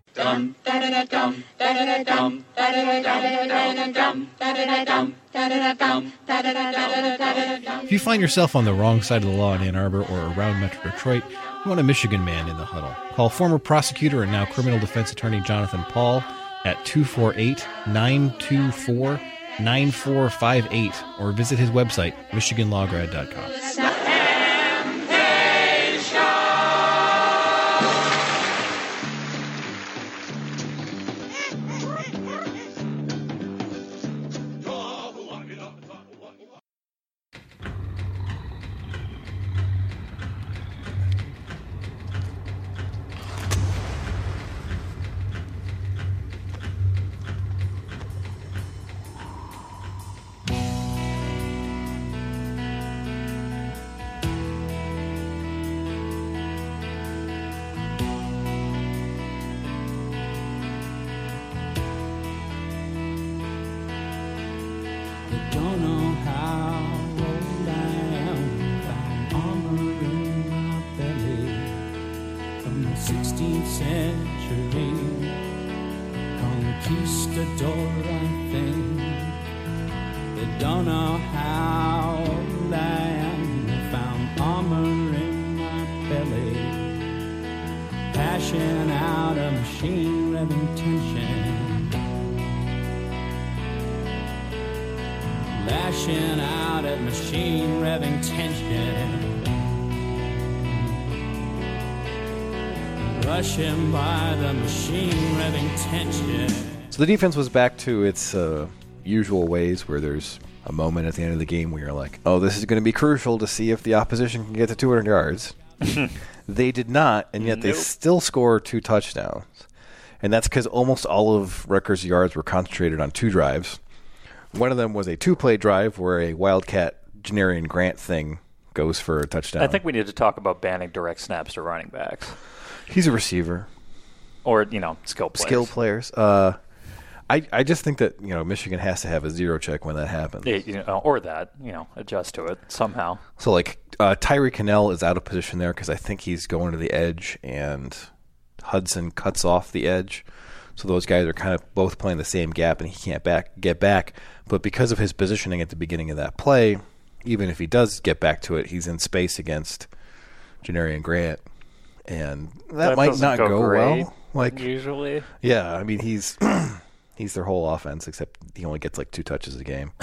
Speaker 7: If you find yourself on the wrong side of the law in Ann Arbor or around Metro Detroit, you want a Michigan man in the huddle. Call former prosecutor and now criminal defense attorney Jonathan Paul at two four eight, nine two four, nine four five eight or visit his website, michigan law grad dot com.
Speaker 1: So the defense was back to its uh, usual ways, where there's a moment at the end of the game where you're like, oh, this is going to be crucial to see if the opposition can get to two hundred yards. They did not, and yet nope. They still score two touchdowns. And that's because almost all of Rutgers' yards were concentrated on two drives. One of them was a two-play drive where a Wildcat Janarian Grant thing goes for a touchdown.
Speaker 2: I think we need to talk about banning direct snaps to running backs.
Speaker 1: He's a receiver.
Speaker 2: Or, you know, skill players.
Speaker 1: Skill players. Uh, I I just think that, you know, Michigan has to have a zero check when that happens.
Speaker 2: It, you know, or that, you know, adjust to it somehow.
Speaker 1: So, like, uh, Tyree Cannell is out of position there because I think he's going to the edge and Hudson cuts off the edge. So those guys are kind of both playing the same gap, and he can't back get back. But because of his positioning at the beginning of that play, even if he does get back to it, he's in space against Janarian Grant, and that,
Speaker 2: That
Speaker 1: might
Speaker 2: doesn't
Speaker 1: not
Speaker 2: go
Speaker 1: go,
Speaker 2: great,
Speaker 1: well. Like
Speaker 2: usually.
Speaker 1: Yeah, I mean he's he's their whole offense, except he only gets like two touches a game.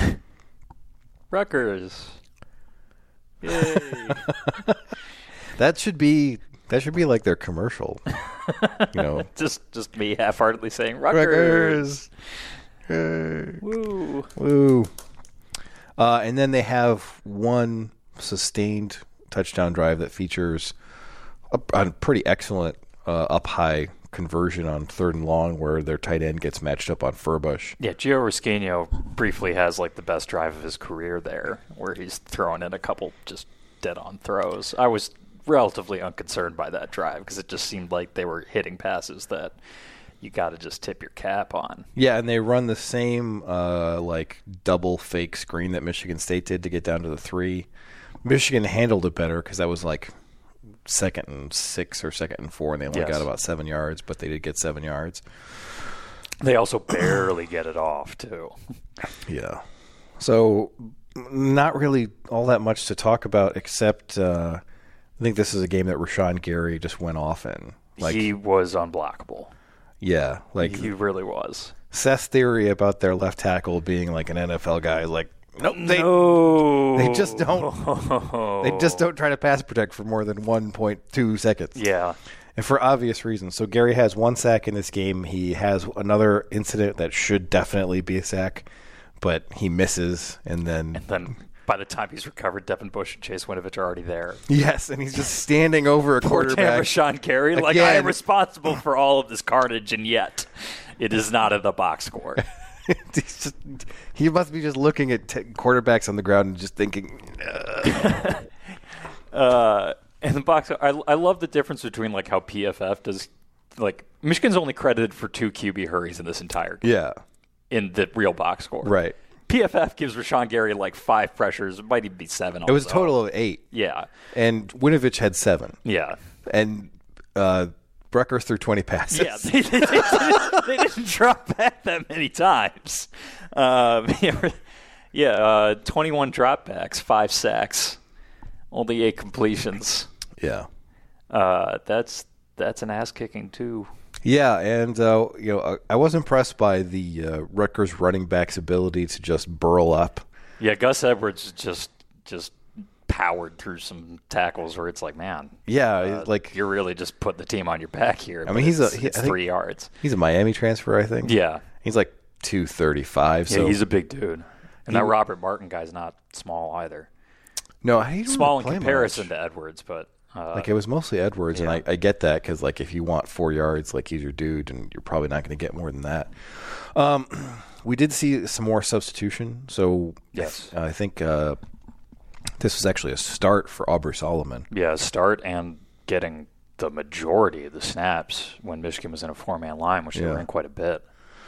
Speaker 2: Rutgers. Yay.
Speaker 1: That should be that should be like their commercial. You know,
Speaker 2: just just me half-heartedly saying Rutgers.
Speaker 1: Rutgers. Hey.
Speaker 2: Woo.
Speaker 1: Woo. Uh, and then they have one sustained touchdown drive that features a, a pretty excellent uh, up-high conversion on third and long where their tight end gets matched up on Furbush.
Speaker 2: Yeah, Gio Rusquino briefly has like the best drive of his career there, where he's throwing in a couple just dead-on throws. I was relatively unconcerned by that drive because it just seemed like they were hitting passes that you got to just tip your cap on.
Speaker 1: Yeah, and they run the same uh, like double fake screen that Michigan State did to get down to the three. Michigan handled it better because that was like second and six or second and four, and they only
Speaker 2: Yes.
Speaker 1: got about seven yards, but they did get seven yards.
Speaker 2: They also barely get it off, too.
Speaker 1: Yeah. So not really all that much to talk about except uh, I think this is a game that Rashawn Gary just went off in. Like,
Speaker 2: He was unblockable.
Speaker 1: yeah, like
Speaker 2: He really was.
Speaker 1: Seth's theory about their left tackle being like an N F L guy, like, nope, they,
Speaker 2: no.
Speaker 1: they just don't. They just don't try to pass protect for more than one point two seconds.
Speaker 2: Yeah.
Speaker 1: And for obvious reasons. So Gary has one sack in this game. He has another incident that should definitely be a sack, but he misses, and then
Speaker 2: Then by the time he's recovered, Devin Bush and Chase Winovich are already there.
Speaker 1: yes, and he's just standing over a
Speaker 2: Poor damn
Speaker 1: quarterback.
Speaker 2: Rashawn Gary. Like,
Speaker 1: Again.
Speaker 2: I am responsible for all of this carnage, and yet it is not in the box score.
Speaker 1: He's just, he must be just looking at t- quarterbacks on the ground and just thinking, uh.
Speaker 2: uh, and the box, I, I love the difference between like how P F F does. Like, Michigan's only credited for two Q B hurries in this entire game.
Speaker 1: yeah,
Speaker 2: In the real box score.
Speaker 1: right.
Speaker 2: P F F gives Rashawn Gary like five pressures. It might even be seven.
Speaker 1: It was a
Speaker 2: also.
Speaker 1: total of eight,
Speaker 2: Yeah.
Speaker 1: and Winovich had seven,
Speaker 2: Yeah.
Speaker 1: and uh, Brucker threw twenty passes.
Speaker 2: Yeah, they, they, didn't, they didn't drop back that many times. Um, yeah, uh, twenty-one dropbacks, five sacks, only eight completions.
Speaker 1: yeah.
Speaker 2: Uh, that's that's an ass kicking too.
Speaker 1: Yeah, and uh, you know, I was impressed by the uh, Rutgers running back's ability to just burl up.
Speaker 2: Yeah, Gus Edwards just just powered through some tackles where it's like, man,
Speaker 1: Yeah,
Speaker 2: uh,
Speaker 1: like
Speaker 2: you're really just putting the team on your back here.
Speaker 1: I mean, he's
Speaker 2: it's,
Speaker 1: a he,
Speaker 2: it's
Speaker 1: I think
Speaker 2: three yards.
Speaker 1: He's a Miami transfer, I think.
Speaker 2: Yeah,
Speaker 1: he's like two thirty-five.
Speaker 2: yeah,
Speaker 1: So
Speaker 2: he's a big dude, and
Speaker 1: He-
Speaker 2: that Robert Martin guy's not small either.
Speaker 1: no, he didn't
Speaker 2: Small
Speaker 1: really
Speaker 2: in
Speaker 1: play
Speaker 2: comparison
Speaker 1: much.
Speaker 2: to Edwards, but uh,
Speaker 1: Like, it was mostly Edwards,
Speaker 2: yeah.
Speaker 1: and I, I get that because, like, if you want four yards, like, he's your dude, and you're probably not going to get more than that. Um, we did see some more substitution, so
Speaker 2: Yes.
Speaker 1: I think uh, this was actually a start for Aubrey Solomon.
Speaker 2: yeah, start and getting the majority of the snaps when Michigan was in a four-man line, which they
Speaker 1: Yeah.
Speaker 2: were in quite a bit.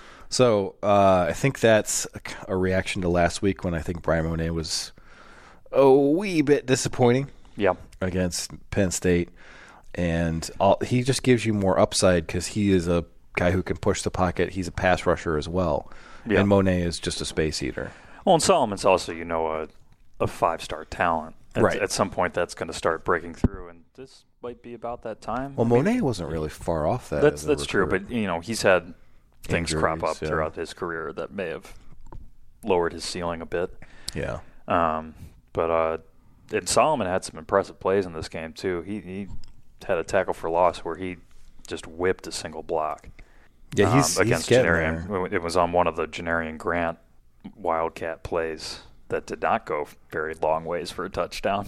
Speaker 1: So uh, I think that's a, a reaction to last week when I think Brian Monet was a wee bit disappointing
Speaker 2: Yeah,
Speaker 1: against Penn State, and all, he just gives you more upside because he is a guy who can push the pocket. He's a pass rusher as well,
Speaker 2: Yeah.
Speaker 1: and Monet is just a space eater.
Speaker 2: well, and Solomon's also, you know, a, a five-star talent. At,
Speaker 1: Right.
Speaker 2: At some point, that's going to start breaking through, and this might be about that time.
Speaker 1: Well,
Speaker 2: I mean,
Speaker 1: Monet wasn't really far off that.
Speaker 2: That's
Speaker 1: as a
Speaker 2: that's true,
Speaker 1: recruit.
Speaker 2: but you know, he's had things crop
Speaker 1: Injuries,
Speaker 2: up
Speaker 1: yeah.
Speaker 2: throughout his career that may have lowered his ceiling a bit.
Speaker 1: yeah,
Speaker 2: Um, but uh, and Solomon had some impressive plays in this game too. He he had a tackle for loss where he just whipped a single block.
Speaker 1: yeah, he's,
Speaker 2: um,
Speaker 1: he's
Speaker 2: against
Speaker 1: getting
Speaker 2: Janarian.
Speaker 1: there.
Speaker 2: It was on one of the Janarian Grant Wildcat plays that did not go very long ways for a touchdown.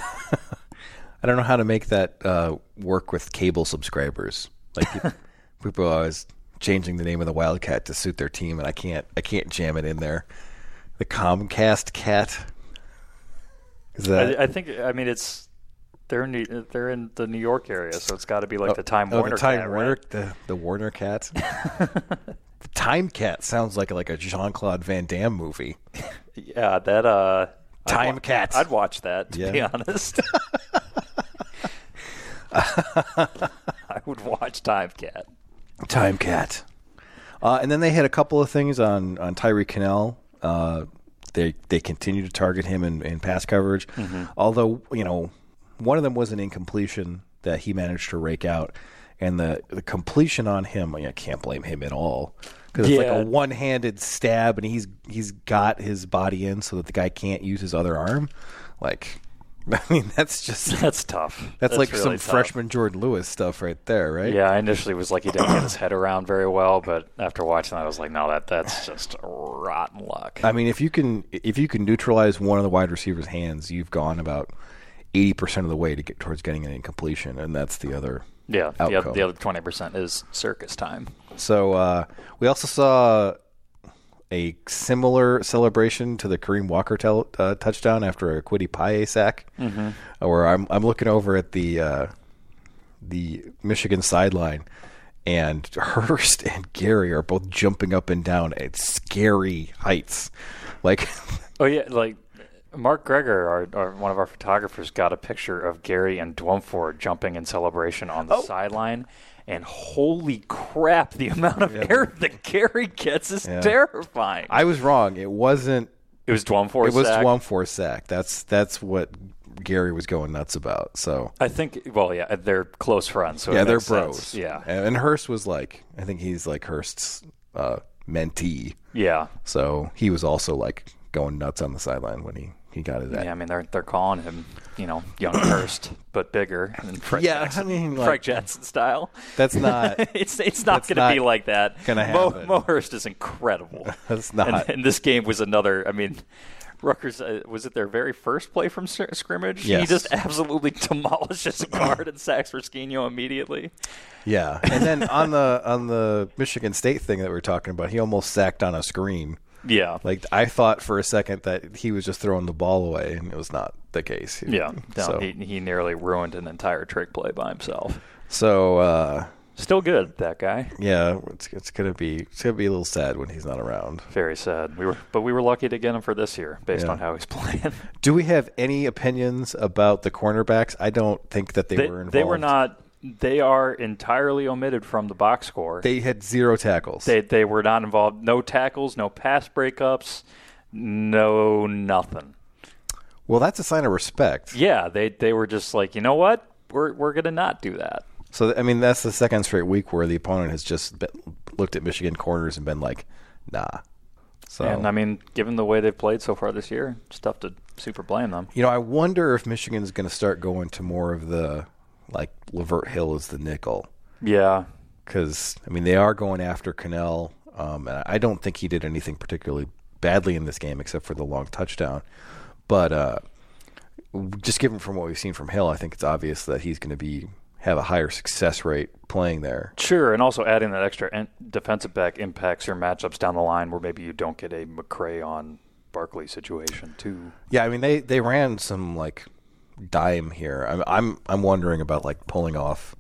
Speaker 1: I don't know how to make that uh, work with cable subscribers. Like people, people are always changing the name of the Wildcat to suit their team, and I can't. I can't jam it in there. The Comcast cat. Is that?
Speaker 2: I, I think. I mean, it's they're in New, they're in the New York area, so it's got to be like the Time
Speaker 1: oh,
Speaker 2: Warner.
Speaker 1: the Time
Speaker 2: cat,
Speaker 1: Warner,
Speaker 2: right?
Speaker 1: the the Warner cat. The Time Cat sounds like like a Jean Claude Van Damme movie.
Speaker 2: Yeah, that uh,
Speaker 1: Time
Speaker 2: I'd wa-
Speaker 1: Cat.
Speaker 2: I'd watch that to
Speaker 1: Yeah.
Speaker 2: be honest. I would watch Time Cat.
Speaker 1: Time Cat. Uh, and then they had a couple of things on, on Tyreek Hill. Uh, they they continue to target him in, in pass coverage. Mm-hmm. Although, you know, one of them was an incompletion that he managed to rake out. And the, the completion on him, I, mean, I can't blame him at all. Because it's
Speaker 2: yeah.
Speaker 1: like a one-handed stab, and he's he's got his body in so that the guy can't use his other arm. Like, I mean, that's just...
Speaker 2: That's tough.
Speaker 1: That's, that's like
Speaker 2: really
Speaker 1: some
Speaker 2: tough.
Speaker 1: freshman Jordan Lewis stuff right there, right?
Speaker 2: Yeah, I initially was like he didn't get his head around very well, but after watching that, I was like, no, that that's just rotten luck.
Speaker 1: I mean, if you can if you can neutralize one of the wide receiver's hands, you've gone about eighty percent of the way to get towards getting an incompletion, and that's the other
Speaker 2: Yeah, the
Speaker 1: outcome.
Speaker 2: other, the other twenty percent is circus time.
Speaker 1: So uh, we also saw a similar celebration to the Kareem Walker tel- uh, touchdown after a Kwity Paye sack, mm-hmm. where I'm I'm looking over at the uh, the Michigan sideline, and Hurst and Gary are both jumping up and down at scary heights, like.
Speaker 2: Oh yeah, like Mark Greger, our, our one of our photographers, got a picture of Gary and Dwumfor jumping in celebration on the
Speaker 1: Oh.
Speaker 2: sideline. And holy crap, the amount of
Speaker 1: Yeah.
Speaker 2: air that Gary gets is
Speaker 1: Yeah.
Speaker 2: terrifying.
Speaker 1: I was wrong. It wasn't.
Speaker 2: It was Dwumfor's
Speaker 1: It was
Speaker 2: sack.
Speaker 1: Dwumfor's sack. That's that's what Gary was going nuts about. So
Speaker 2: I think, well, yeah, they're close friends. So
Speaker 1: yeah,
Speaker 2: it
Speaker 1: they're
Speaker 2: makes
Speaker 1: bros.
Speaker 2: sense. Yeah.
Speaker 1: and, and Hurst was like, I think he's like Hurst's uh, mentee.
Speaker 2: Yeah.
Speaker 1: So he was also like going nuts on the sideline when he, he got his.
Speaker 2: Yeah, I mean, they're they're calling him, you know, Young Hurst, but bigger. And Frank
Speaker 1: Yeah,
Speaker 2: Jackson,
Speaker 1: I mean, like-
Speaker 2: Frank Jackson style.
Speaker 1: That's not.
Speaker 2: it's it's not
Speaker 1: That's
Speaker 2: going to
Speaker 1: not
Speaker 2: be like that.
Speaker 1: gonna
Speaker 2: Mo,
Speaker 1: happen.
Speaker 2: Mo Hurst is incredible.
Speaker 1: That's not.
Speaker 2: And, and this game was another. I mean, Rutgers, uh, was it their very first play from scr- scrimmage? He
Speaker 1: Yes.
Speaker 2: just absolutely demolishes a guard and sacks Rusquinho immediately.
Speaker 1: Yeah, and then on the on the Michigan State thing that we were talking about, he almost sacked on a screen.
Speaker 2: Yeah.
Speaker 1: Like I thought for a second that he was just throwing the ball away, and it was not the case.
Speaker 2: Yeah. No,
Speaker 1: so
Speaker 2: he, he nearly ruined an entire trick play by himself.
Speaker 1: so uh,
Speaker 2: Still good, that guy.
Speaker 1: yeah, it's it's gonna be it's gonna be a little sad when he's not around.
Speaker 2: Very sad. We were, but we were lucky to get him for this year, based
Speaker 1: Yeah.
Speaker 2: on how he's playing.
Speaker 1: Do we have any opinions about the cornerbacks? I don't think that they,
Speaker 2: they,
Speaker 1: were involved.
Speaker 2: they were not. They are entirely omitted from the box score.
Speaker 1: They had zero tackles.
Speaker 2: They they were not involved. No tackles, no pass breakups, no nothing.
Speaker 1: well, that's a sign of respect.
Speaker 2: Yeah, they they were just like, you know what, we're we're gonna not do that.
Speaker 1: So I mean, that's the second straight week where the opponent has just been, looked at Michigan corners and been like, nah. So
Speaker 2: And I mean, given the way they've played so far this year, it's tough to super blame them.
Speaker 1: you know, I wonder if Michigan's going to start going to more of the like Lavert Hill as the nickel.
Speaker 2: Yeah,
Speaker 1: Because, I mean, they are going after Cannell. Um, and I don't think he did anything particularly badly in this game except for the long touchdown. But uh, just given from what we've seen from Hill, I think it's obvious that he's going to be have a higher success rate playing there.
Speaker 2: sure. And also adding that extra en- defensive back impacts your matchups down the line, where maybe you don't get a McCray on Barkley situation too.
Speaker 1: Yeah, I mean, they, they ran some, like, dime here. I'm, I'm, I'm wondering about, like, pulling off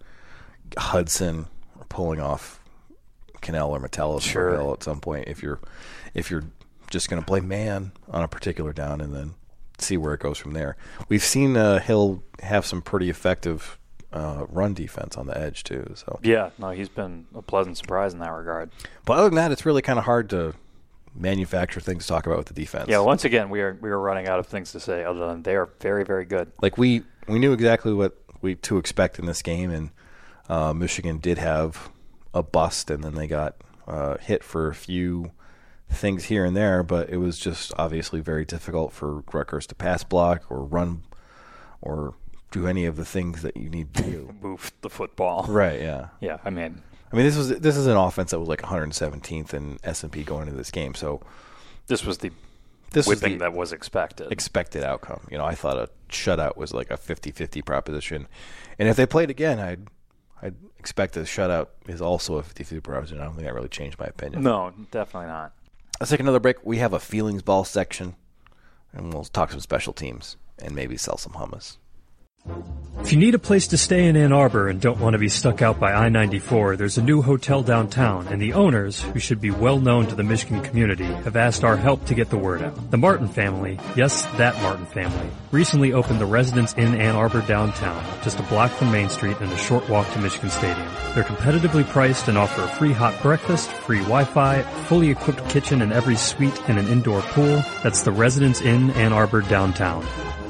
Speaker 1: Hudson or pulling off Cannell or Metellus
Speaker 2: Sure.
Speaker 1: or Hill at some point if you're if you're just going to play man on a particular down and then see where it goes from there. We've seen uh, Hill have some pretty effective uh, run defense on the edge too. So,
Speaker 2: Yeah, no, he's been a pleasant surprise in that regard.
Speaker 1: but other than that, it's really kind of hard to manufacture things to talk about with the defense.
Speaker 2: Yeah, once again, we are we are running out of things to say other than they are very, very good.
Speaker 1: like we we knew exactly what we to expect in this game, and uh, Michigan did have a bust, and then they got uh, hit for a few things here and there, but it was just obviously very difficult for Rutgers to pass block or run or do any of the things that you need to do.
Speaker 2: Move the football.
Speaker 1: Right? Yeah.
Speaker 2: Yeah, I mean,
Speaker 1: I mean, this was this is an offense that was like one hundred seventeenth in S and P going into this game, so
Speaker 2: this was the
Speaker 1: this was
Speaker 2: whipping
Speaker 1: the
Speaker 2: that was expected.
Speaker 1: expected outcome. You know, I thought a shutout was like a fifty-fifty proposition, and if they played again, I'd I'd expect a shutout is also a fifty-fifty proposition. I don't think that really changed my opinion.
Speaker 2: No, definitely not.
Speaker 1: Let's take another break. We have a feelings ball section, and we'll talk some special teams and maybe sell some hummus.
Speaker 5: If you need a place to stay in Ann Arbor and don't want to be stuck out by I ninety-four, there's a new hotel downtown, and the owners, who should be well known to the Michigan community, have asked our help to get the word out. The Martin family, yes, that Martin family, recently opened the Residence Inn Ann Arbor downtown, just a block from Main Street and a short walk to Michigan Stadium. They're competitively priced and offer a free hot breakfast, free Wi-Fi, fully equipped kitchen in every suite, and an indoor pool. That's the Residence Inn Ann Arbor downtown.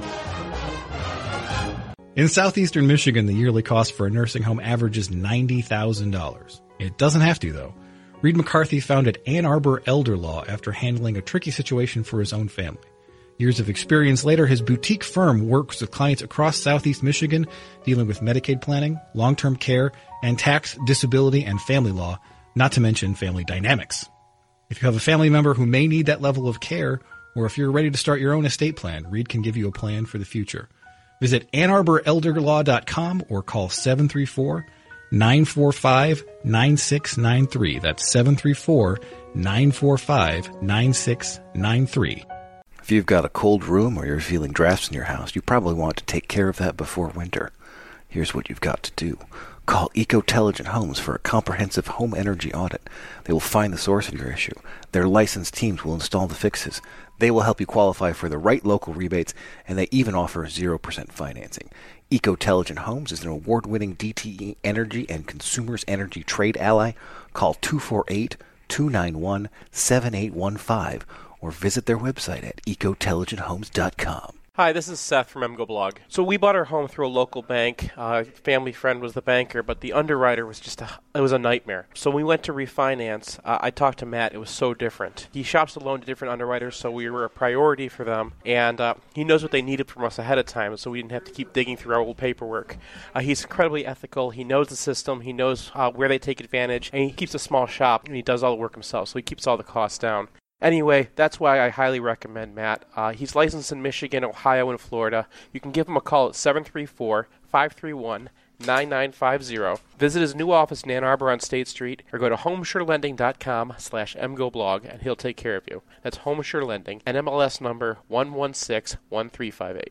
Speaker 7: In southeastern Michigan, the yearly cost for a nursing home averages ninety thousand dollars. It doesn't have to, though. Reed McCarthy founded Ann Arbor Elder Law after handling a tricky situation for his own family. Years of experience later, his boutique firm works with clients across southeast Michigan, dealing with Medicaid planning, long-term care, and tax, disability, and family law, not to mention family dynamics. If you have a family member who may need that level of care, or if you're ready to start your own estate plan, Reed can give you a plan for the future. Visit Ann Arbor Elder Law dot com or call seven three four, nine four five, nine six nine three. That's seven three four, nine four five, nine six nine three.
Speaker 8: If you've got a cold room or you're feeling drafts in your house, you probably want to take care of that before winter. Here's what you've got to do. Call Ecotelligent Homes for a comprehensive home energy audit. They will find the source of your issue. Their licensed teams will install the fixes. They will help you qualify for the right local rebates, and they even offer zero percent financing. Ecotelligent Homes is an award-winning D T E Energy and Consumers Energy trade ally. Call two four eight, two nine one, seven eight one five or visit their website at ecotelligent homes dot com.
Speaker 9: Hi, this is Seth from EmGoBlog. So we bought our home through a local bank. Uh, family friend was the banker, but the underwriter was just a, it was a nightmare. So we went to refinance. Uh, I talked to Matt. It was so different. He shops the loan to different underwriters, so we were a priority for them. And uh, he knows what they needed from us ahead of time, so we didn't have to keep digging through our old paperwork. Uh, he's incredibly ethical. He knows the system. He knows uh, where they take advantage. And he keeps a small shop, and he does all the work himself, so he keeps all the costs down. Anyway, that's why I highly recommend Matt. Uh, he's licensed in Michigan, Ohio, and Florida. You can give him a call at seven three four, five three one, nine nine five zero. Visit his new office in Ann Arbor on State Street, or go to homesurelending dot com slash emgoblog, and he'll take care of you. That's Homesure Lending, and M L S number one one six one three five eight.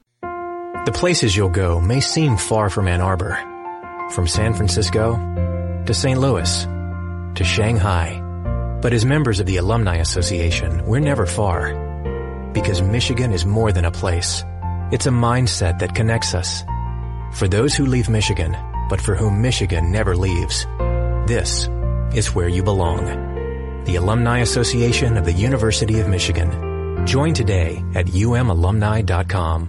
Speaker 10: The places you'll go may seem far from Ann Arbor. From San Francisco to Saint Louis to Shanghai. But as members of the Alumni Association, we're never far. Because Michigan is more than a place. It's a mindset that connects us. For those who leave Michigan, but for whom Michigan never leaves, this is where you belong. The Alumni Association of the University of Michigan. Join today at u m alumni dot com.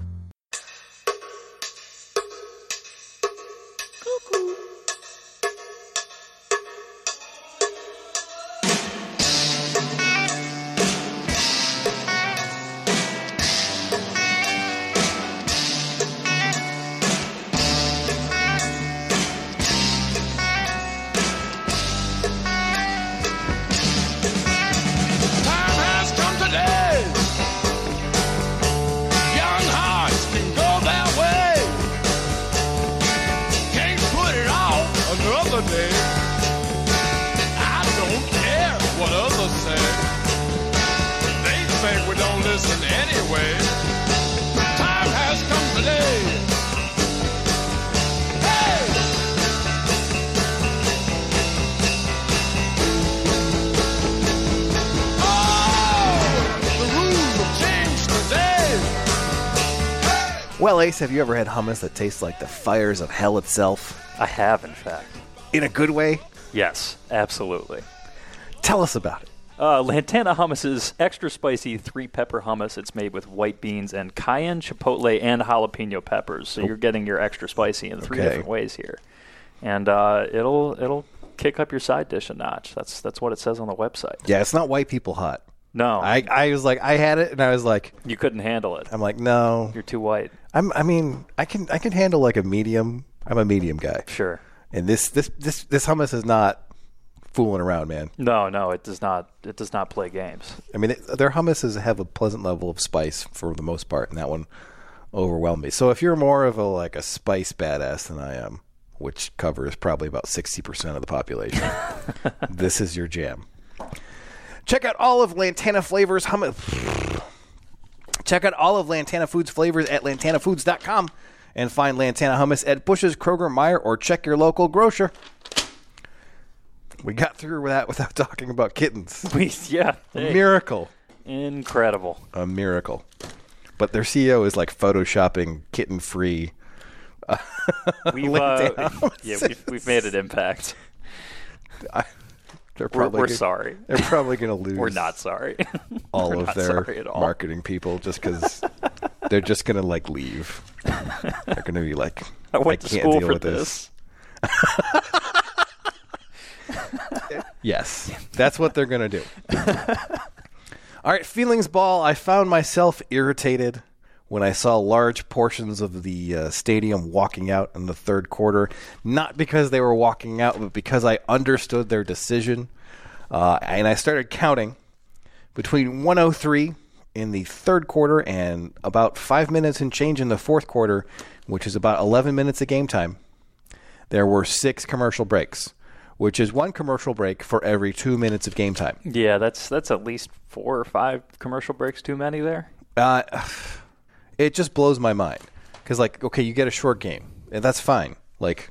Speaker 8: Well, Ace, have you ever had hummus that tastes like the fires of hell itself?
Speaker 2: I have, in fact.
Speaker 8: In a good way?
Speaker 2: Yes, absolutely.
Speaker 8: Tell us about it.
Speaker 2: Uh, Lantana Hummus is extra spicy three-pepper hummus. It's made with white beans and cayenne, chipotle, and jalapeno peppers. So you're getting your extra spicy in three
Speaker 8: Okay.
Speaker 2: different ways here, and uh, it'll it'll kick up your side dish a notch. That's that's what it says on the website.
Speaker 8: Yeah, it's not white people hot.
Speaker 2: No,
Speaker 8: I, I was like, I had it, and I was like,
Speaker 2: you couldn't handle it.
Speaker 8: I'm like, no,
Speaker 2: You're too white.
Speaker 8: I'm. I mean, I can I can handle like a medium. I'm a medium guy.
Speaker 2: Sure.
Speaker 8: And this this this this hummus is not fooling around, man.
Speaker 2: No, no, it does not. It does not play games.
Speaker 8: I mean, it, their hummuses have a pleasant level of spice for the most part, and that one overwhelmed me. So if you're more of a like a spice badass than I am, which covers probably about sixty percent of the population, this is your jam. Check out all of Lantana Flavors hummus. Check out all of Lantana Foods flavors at lantana foods dot com
Speaker 1: And find Lantana Hummus at Bush's, Kroger, Meijer, or check your local grocer. We got through that without talking about kittens.
Speaker 2: We, yeah.
Speaker 1: A
Speaker 2: hey.
Speaker 1: miracle.
Speaker 2: Incredible.
Speaker 1: A miracle. But their C E O is like photoshopping kitten-free. Uh,
Speaker 2: we've, uh, yeah, we've, we've made an impact.
Speaker 1: I, they're
Speaker 2: probably we're, we're
Speaker 1: gonna,
Speaker 2: sorry.
Speaker 1: They're probably going to lose.
Speaker 2: We're not sorry.
Speaker 1: all
Speaker 2: we're
Speaker 1: of
Speaker 2: not
Speaker 1: their marketing people just because they're just going to like leave. They're going to be like,
Speaker 2: I went
Speaker 1: I
Speaker 2: to
Speaker 1: can't
Speaker 2: school
Speaker 1: deal
Speaker 2: for
Speaker 1: with
Speaker 2: this.
Speaker 1: this. Yes, that's what they're going to do. All right, feelings ball. I found myself irritated when I saw large portions of the uh, stadium walking out in the third quarter, not because they were walking out, but because I understood their decision. Uh, and I started counting between one oh three in the third quarter and about five minutes and change in the fourth quarter, which is about eleven minutes of game time. There were six commercial breaks, which is one commercial break for every two minutes of game time.
Speaker 2: Yeah, that's that's at least four or five commercial breaks too many there.
Speaker 1: Uh, it just blows my mind. Because, like, okay, you get a short game, and that's fine. Like,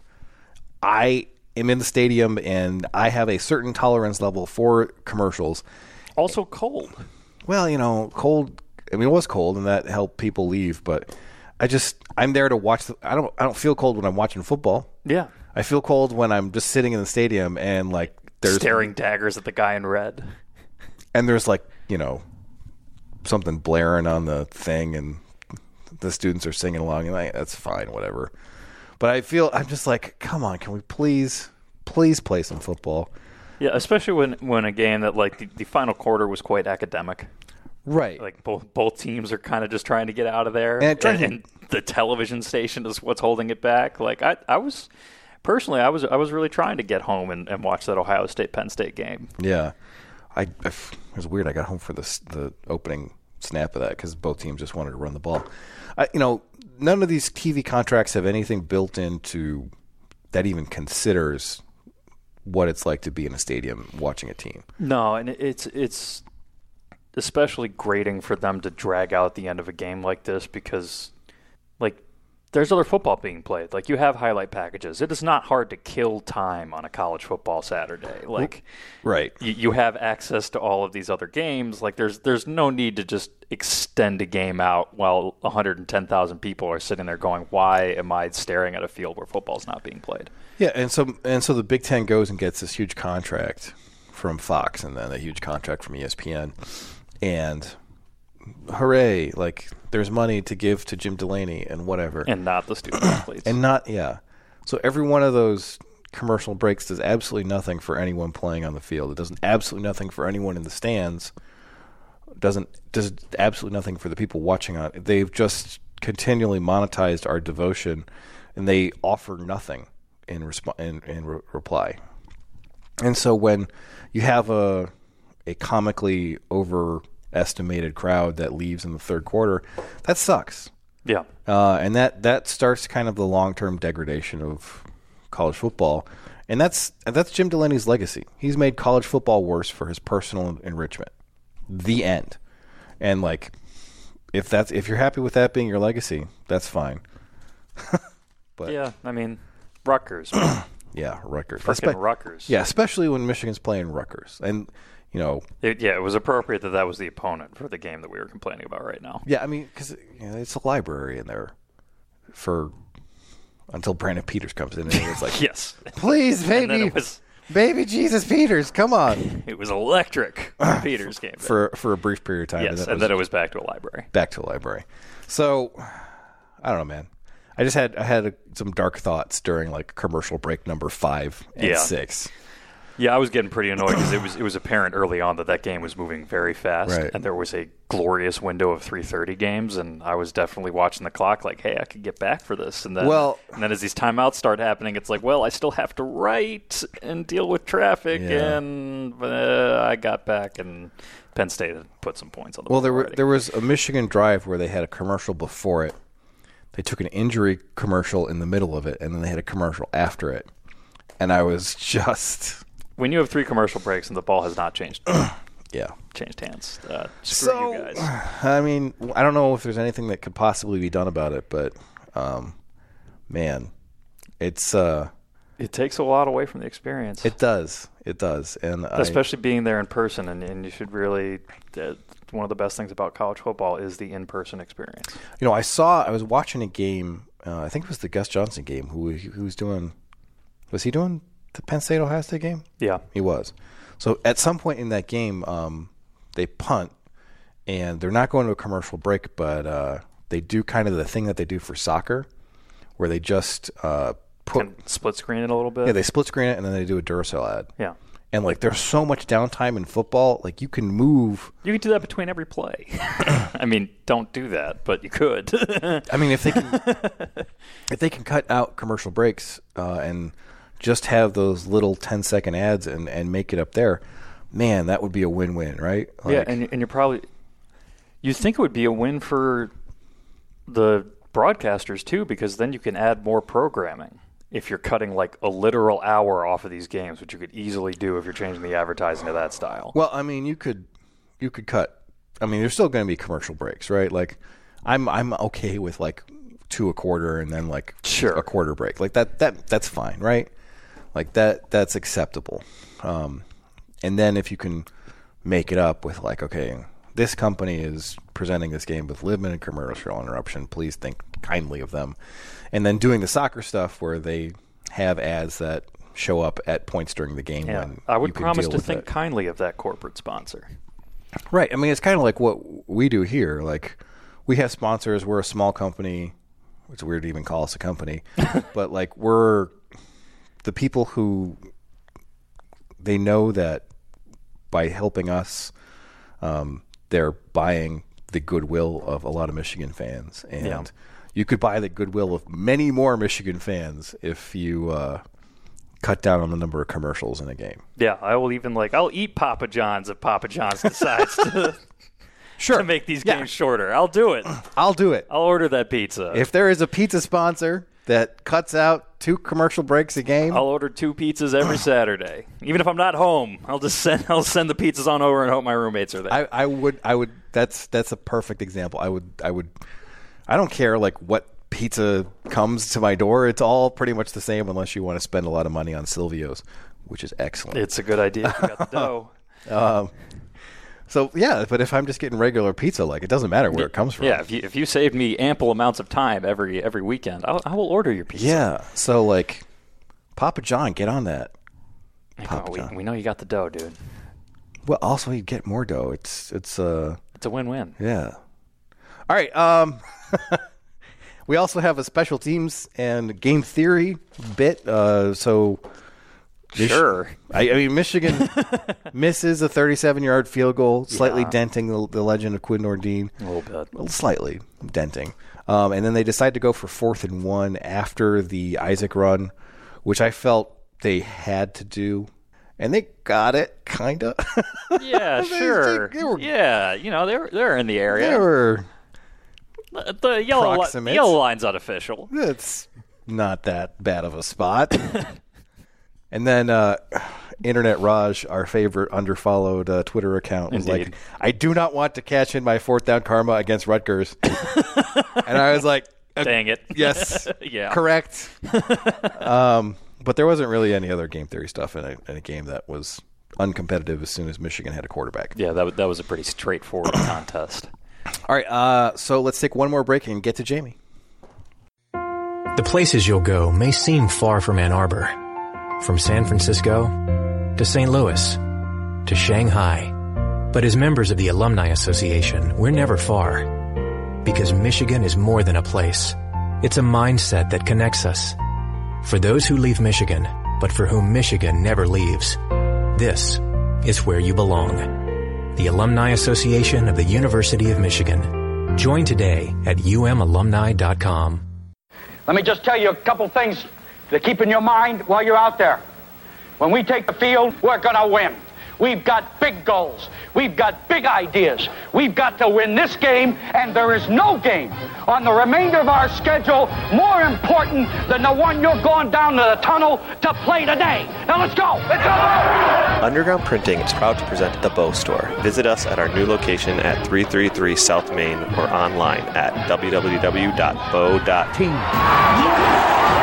Speaker 1: I am in the stadium, and I have a certain tolerance level for commercials.
Speaker 2: Also cold.
Speaker 1: Well, you know, cold, I mean, it was cold, and that helped people leave, but I just, I'm there to watch. The, I don't I don't feel cold when I'm watching football.
Speaker 2: Yeah.
Speaker 1: I feel cold when I'm just sitting in the stadium and, like, there's...
Speaker 2: staring daggers at the guy in red.
Speaker 1: And there's, like, you know, something blaring on the thing, and the students are singing along, and like, that's fine, whatever. But I feel, I'm just like, come on, can we please, please play some football?
Speaker 2: Yeah, especially when, when a game that, like, the, the final quarter was quite academic.
Speaker 1: Right.
Speaker 2: Like, both both teams are kind of just trying to get out of there.
Speaker 1: And,
Speaker 2: and, and the television station is what's holding it back. Like, I, I was... Personally, I was I was really trying to get home and, and watch that Ohio State-Penn State game.
Speaker 1: Yeah. I, I, it was weird. I got home for the, the opening snap of that because both teams just wanted to run the ball. I, you know, none of these T V contracts have anything built into that even considers what it's like to be in a stadium watching a team.
Speaker 2: No, and it's it's especially grating for them to drag out the end of a game like this because, like, there's other football being played. Like, you have highlight packages. It is not hard to kill time on a college football Saturday. Like,
Speaker 1: right.
Speaker 2: You, you have access to all of these other games. Like, there's there's no need to just extend a game out while one hundred ten thousand people are sitting there going, why am I staring at a field where football's not being played?
Speaker 1: Yeah, and so and so the Big Ten goes and gets this huge contract from Fox and then a huge contract from E S P N. And hooray, like, there's money to give to Jim Delaney and whatever.
Speaker 2: And not the student athletes.
Speaker 1: And not, yeah. So every one of those commercial breaks does absolutely nothing for anyone playing on the field. It does absolutely nothing for anyone in the stands. It doesn't does absolutely nothing for the people watching on it. They've just continually monetized our devotion, and they offer nothing in, resp- in, in re- reply. And so when you have a a comically over estimated crowd that leaves in the third quarter, that sucks.
Speaker 2: Yeah.
Speaker 1: Uh, and that, that starts kind of the long-term degradation of college football. And that's that's Jim Delaney's legacy. He's made college football worse for his personal enrichment. The end. And, like, if that's if you're happy with that being your legacy, that's fine.
Speaker 2: But yeah, I mean, Rutgers.
Speaker 1: Yeah, Rutgers.
Speaker 2: Frickin' Rutgers.
Speaker 1: Yeah, especially when Michigan's playing Rutgers. And, you know,
Speaker 2: it, yeah, it was appropriate that that was the opponent for the game that we were complaining about right now.
Speaker 1: Yeah, I mean, because you know, it's a library in there for until Brandon Peters comes in and it's like,
Speaker 2: yes,
Speaker 1: please, baby,
Speaker 2: was,
Speaker 1: baby Jesus Peters, come on.
Speaker 2: It was electric. Peters game
Speaker 1: for for a brief period of time.
Speaker 2: Yes,
Speaker 1: and,
Speaker 2: and
Speaker 1: was,
Speaker 2: then it was back to a library.
Speaker 1: Back to a library. So I don't know, man. I just had I had a, some dark thoughts during like commercial break number five and
Speaker 2: yeah.
Speaker 1: six.
Speaker 2: Yeah, I was getting pretty annoyed because it was it was apparent early on that that game was moving very fast,
Speaker 1: right.
Speaker 2: and there was a glorious window of three thirty games, and I was definitely watching the clock like, hey, I could get back for this. And then,
Speaker 1: well,
Speaker 2: and then as these timeouts start happening, it's like, well, I still have to write and deal with traffic,
Speaker 1: yeah.
Speaker 2: and uh, I got back, and Penn State had put some points on the
Speaker 1: well,
Speaker 2: board.
Speaker 1: Well, there
Speaker 2: already.
Speaker 1: were, there was a Michigan drive where they had a commercial before it. They took an injury commercial in the middle of it, and then they had a commercial after it. And I was just...
Speaker 2: When you have three commercial breaks and the ball has not changed,
Speaker 1: yeah,
Speaker 2: changed hands. Uh, screw
Speaker 1: so,
Speaker 2: you guys.
Speaker 1: I mean, I don't know if there's anything that could possibly be done about it, but um, man, it's uh,
Speaker 2: it takes a lot away from the experience.
Speaker 1: It does, it does, and
Speaker 2: especially
Speaker 1: I,
Speaker 2: being there in person. And, and you should really. Uh, one of the best things about college football is the in-person experience.
Speaker 1: You know, I saw. I was watching a game. Uh, I think it was the Gus Johnson game. Who who was doing? Was he doing the Penn State Ohio State game?
Speaker 2: Yeah,
Speaker 1: he was. So at some point in that game, um, they punt, and they're not going to a commercial break, but uh, they do kind of the thing that they do for soccer, where they just uh, put
Speaker 2: kind of split screen it a little bit.
Speaker 1: Yeah, they split screen it, and then they do a Duracell ad.
Speaker 2: Yeah.
Speaker 1: And, like, there's so much downtime in football. Like, you can move.
Speaker 2: You can do that between every play. I mean, don't do that, but you could.
Speaker 1: I mean, if they can if they can cut out commercial breaks uh, and just have those little ten-second ads and, and make it up there, man, that would be a win-win, right? Like,
Speaker 2: yeah, and, and you're probably – you'd think it would be a win for the broadcasters, too, because then you can add more programming. If you're cutting like a literal hour off of these games, which you could easily do if you're changing the advertising to that style.
Speaker 1: Well, I mean, you could you could cut. I mean, there's still going to be commercial breaks, right? Like, I'm I'm okay with like two a quarter and then like
Speaker 2: sure.
Speaker 1: a quarter break. Like that that that's fine, right? Like that that's acceptable. Um, and then if you can make it up with like, okay, this company is presenting this game with limited commercial interruption. Please think kindly of them. And then doing the soccer stuff where they have ads that show up at points during the game.
Speaker 2: Yeah,
Speaker 1: when
Speaker 2: I would
Speaker 1: you can
Speaker 2: promise
Speaker 1: deal
Speaker 2: to
Speaker 1: with
Speaker 2: think
Speaker 1: it.
Speaker 2: kindly of that corporate sponsor.
Speaker 1: Right. I mean, it's kind of like what we do here. Like, we have sponsors. We're a small company. It's weird to even call us a company. But, like, we're the people who they know that by helping us, um, they're buying the goodwill of a lot of Michigan fans. And
Speaker 2: yeah.
Speaker 1: you could buy the goodwill of many more Michigan fans if you uh, cut down on the number of commercials in a game.
Speaker 2: Yeah, I will even, like, I'll eat Papa John's if Papa John's decides to,
Speaker 1: sure.
Speaker 2: to make these
Speaker 1: yeah.
Speaker 2: games shorter. I'll do it.
Speaker 1: I'll do it.
Speaker 2: I'll order that pizza.
Speaker 1: If there is a pizza sponsor that cuts out two commercial breaks a game,
Speaker 2: I'll order two pizzas every Saturday. Even if I'm not home, I'll just send I'll send the pizzas on over and hope my roommates are there.
Speaker 1: I, I would I would that's that's a perfect example. I would I would I don't care like what pizza comes to my door. It's all pretty much the same unless you want to spend a lot of money on Silvio's, which is excellent.
Speaker 2: It's a good idea if you got the dough.
Speaker 1: um, so yeah, but if I'm just getting regular pizza, like it doesn't matter where it comes from.
Speaker 2: Yeah, if you if you saved me ample amounts of time every every weekend, I'll, I will order your pizza.
Speaker 1: Yeah. So like, Papa John, get on that.
Speaker 2: Papa we, John. We know you got the dough, dude.
Speaker 1: Well, also you get more dough. It's it's uh
Speaker 2: it's a win-win.
Speaker 1: Yeah. All right. Um, we also have a special teams and game theory bit. Uh, so.
Speaker 2: Sure.
Speaker 1: I, I mean, Michigan misses a thirty-seven-yard field goal, slightly
Speaker 2: yeah.
Speaker 1: denting the, the legend of Quinn Nordine.
Speaker 2: A little bit.
Speaker 1: Well, slightly denting. Um, and then they decide to go for fourth and one after the Isaac run, which I felt they had to do. And they got it, kind of.
Speaker 2: Yeah,
Speaker 1: they,
Speaker 2: sure.
Speaker 1: They, they were,
Speaker 2: yeah, you know, they were, they were in the area.
Speaker 1: They were
Speaker 2: The, the yellow, li- the yellow line's unofficial.
Speaker 1: It's not that bad of a spot. And then uh, Internet Raj, our favorite underfollowed uh, Twitter account, was
Speaker 2: Indeed.
Speaker 1: like, I do not want to cash in my fourth down karma against Rutgers. And I was like, uh,
Speaker 2: dang it.
Speaker 1: Yes,
Speaker 2: yeah.
Speaker 1: correct. um, but there wasn't really any other game theory stuff in a, in a game that was uncompetitive as soon as Michigan had a quarterback.
Speaker 2: Yeah, that, w- that was a pretty straightforward contest.
Speaker 1: All right, uh, so let's take one more break and get to Jamie.
Speaker 10: The places you'll go may seem far from Ann Arbor. From San Francisco to Saint Louis to Shanghai. But as members of the Alumni Association, we're never far. Because Michigan is more than a place. It's a mindset that connects us. For those who leave Michigan, but for whom Michigan never leaves, this is where you belong. The Alumni Association of the University of Michigan. Join today at u m alumni dot com.
Speaker 3: Let me just tell you a couple things to keep in your mind while you're out there. When we take the field, we're going to win. We've got big goals. We've got big ideas. We've got to win this game, and there is no game on the remainder of our schedule more important than the one you're going down to the tunnel to play today. Now let's go. Let's go.
Speaker 4: Underground Printing is proud to present The Bow Store. Visit us at our new location at three thirty-three South Main or online at w w w dot bow dot team.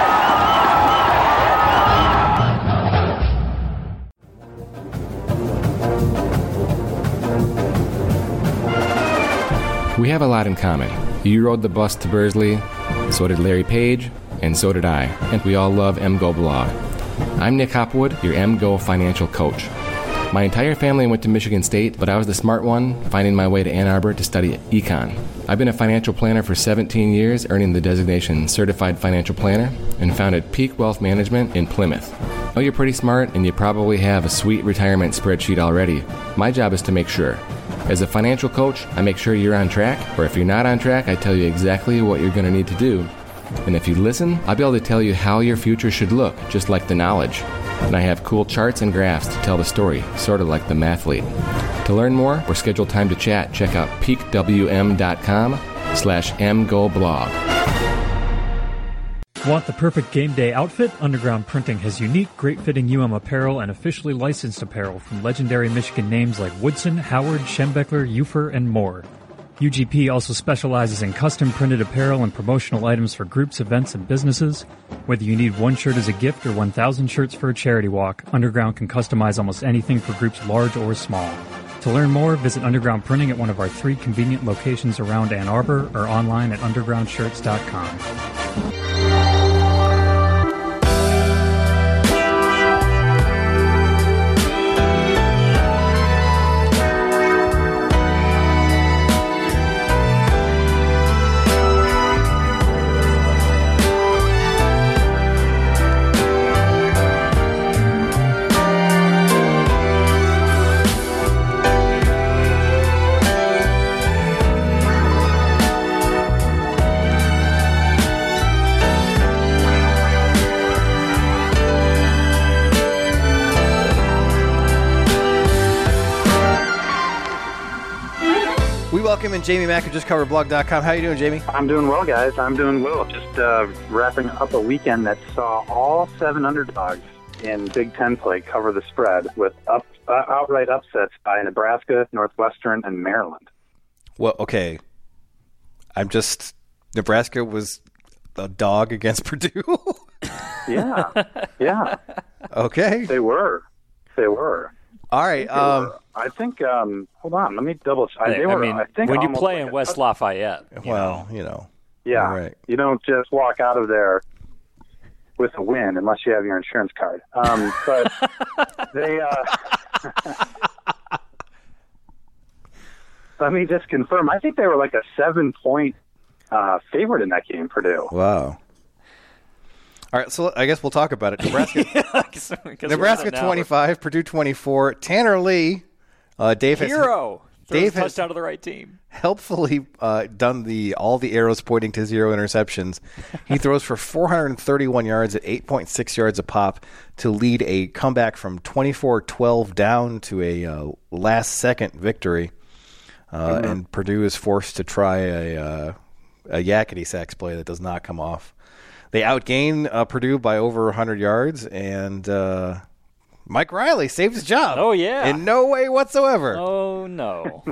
Speaker 6: We have a lot in common. You rode the bus to Bursley, so did Larry Page, and so did I, and we all love MGO Blog. I'm Nick Hopwood, your MGO financial coach. My entire family went to Michigan State, but I was the smart one, finding my way to Ann Arbor to study econ. I've been a financial planner for seventeen years, earning the designation Certified Financial Planner, and founded Peak Wealth Management in Plymouth. Oh, you're pretty smart, and you probably have a sweet retirement spreadsheet already. My job is to make sure. As a financial coach, I make sure you're on track, or if you're not on track, I tell you exactly what you're going to need to do. And if you listen, I'll be able to tell you how your future should look, just like the knowledge. And I have cool charts and graphs to tell the story, sort of like the mathlete. To learn more or schedule time to chat, check out peakwm.com slash mgoblog.
Speaker 5: Want the perfect game day outfit? Underground Printing has unique, great-fitting U M apparel and officially licensed apparel from legendary Michigan names like Woodson, Howard, Schembechler, Ufer, and more. U G P also specializes in custom-printed apparel and promotional items for groups, events, and businesses. Whether you need one shirt as a gift or one thousand shirts for a charity walk, Underground can customize almost anything for groups large or small. To learn more, visit Underground Printing at one of our three convenient locations around Ann Arbor or online at underground shirts dot com.
Speaker 1: Welcome in Jamie Mack of just cover blog dot com. How you doing, Jamie?
Speaker 11: I'm doing well, guys. I'm doing well. Just uh, wrapping up a weekend that saw all seven underdogs in Big Ten play cover the spread with up, uh, outright upsets by Nebraska, Northwestern, and Maryland.
Speaker 1: Well, okay. I'm just... Nebraska was a dog against Purdue?
Speaker 11: yeah. Yeah.
Speaker 1: Okay.
Speaker 11: They were. They were.
Speaker 1: All right.
Speaker 11: I think,
Speaker 1: um,
Speaker 11: were, I think um, hold on. Let me double check.
Speaker 2: Hey,
Speaker 11: they were,
Speaker 2: I mean,
Speaker 11: I think
Speaker 2: when you play
Speaker 11: like
Speaker 2: in West Lafayette.
Speaker 1: Well, you know.
Speaker 11: Yeah.
Speaker 1: Right.
Speaker 11: You don't just walk out of there with a win unless you have your insurance card. Um, but they... Uh, let me just confirm. I think they were like a seven-point uh, favorite in that game, Purdue.
Speaker 1: Wow. All right, so I guess we'll talk about it. Nebraska,
Speaker 2: yeah,
Speaker 1: Nebraska twenty-five, Purdue twenty-four. Tanner Lee, uh, Dave has
Speaker 2: hero.
Speaker 1: Dave
Speaker 2: has
Speaker 1: has
Speaker 2: touchdown to the right team.
Speaker 1: Helpfully uh, done the all the arrows pointing to zero interceptions. He throws for four hundred thirty-one yards at eight point six yards a pop to lead a comeback from twenty-four twelve down to a uh, last second victory. Uh, mm-hmm. And Purdue is forced to try a uh, a yakety sax play that does not come off. They outgain uh, Purdue by over one hundred yards, and uh, Mike Riley saved his job.
Speaker 2: Oh, yeah.
Speaker 1: In no way whatsoever.
Speaker 2: Oh, no.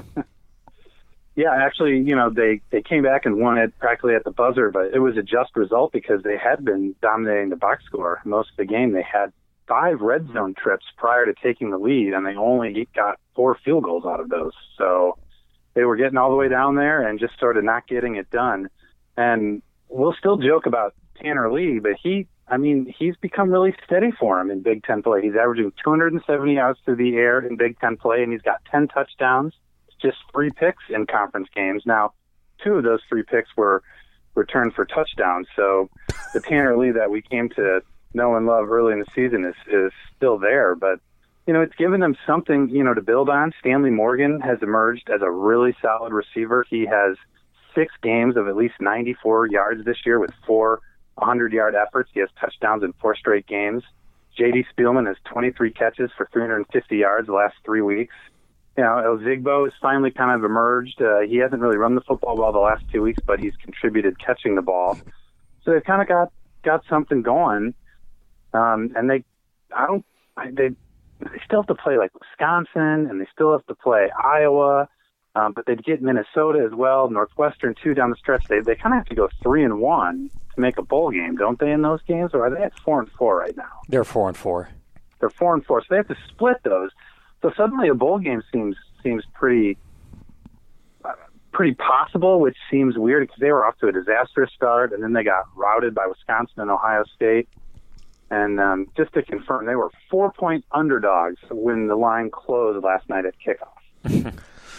Speaker 11: Yeah, actually, you know, they, they came back and won it practically at the buzzer, but it was a just result because they had been dominating the box score most of the game. They had five red zone trips prior to taking the lead, and they only got four field goals out of those. So they were getting all the way down there and just sort of not getting it done. And we'll still joke about Tanner Lee, but he, I mean, he's become really steady for him in Big Ten play. He's averaging two hundred seventy yards through the air in Big Ten play, and he's got ten touchdowns, just three picks in conference games. Now, two of those three picks were returned for touchdowns. So the Tanner Lee that we came to know and love early in the season is, is still there. But, you know, it's given them something, you know, to build on. Stanley Morgan has emerged as a really solid receiver. He has six games of at least ninety-four yards this year with four hundred-yard efforts. He has touchdowns in four straight games. J D. Spielman has twenty-three catches for three hundred fifty yards the last three weeks. You know, El Zigbo has finally kind of emerged. Uh, he hasn't really run the football well the last two weeks, but he's contributed catching the ball. So they've kind of got, got something going. Um, and they, I don't, they, they still have to play like Wisconsin, and they still have to play Iowa. Um, but they'd get Minnesota as well, Northwestern too down the stretch. They they kind of have to go three and one to make a bowl game, don't they? In those games, or are they at four and four right now?
Speaker 2: They're four and four.
Speaker 11: They're four and four, so they have to split those. So suddenly, a bowl game seems seems pretty uh, pretty possible, which seems weird because they were off to a disastrous start, and then they got routed by Wisconsin and Ohio State. And um, just to confirm, they were four-point underdogs when the line closed last night at kickoff.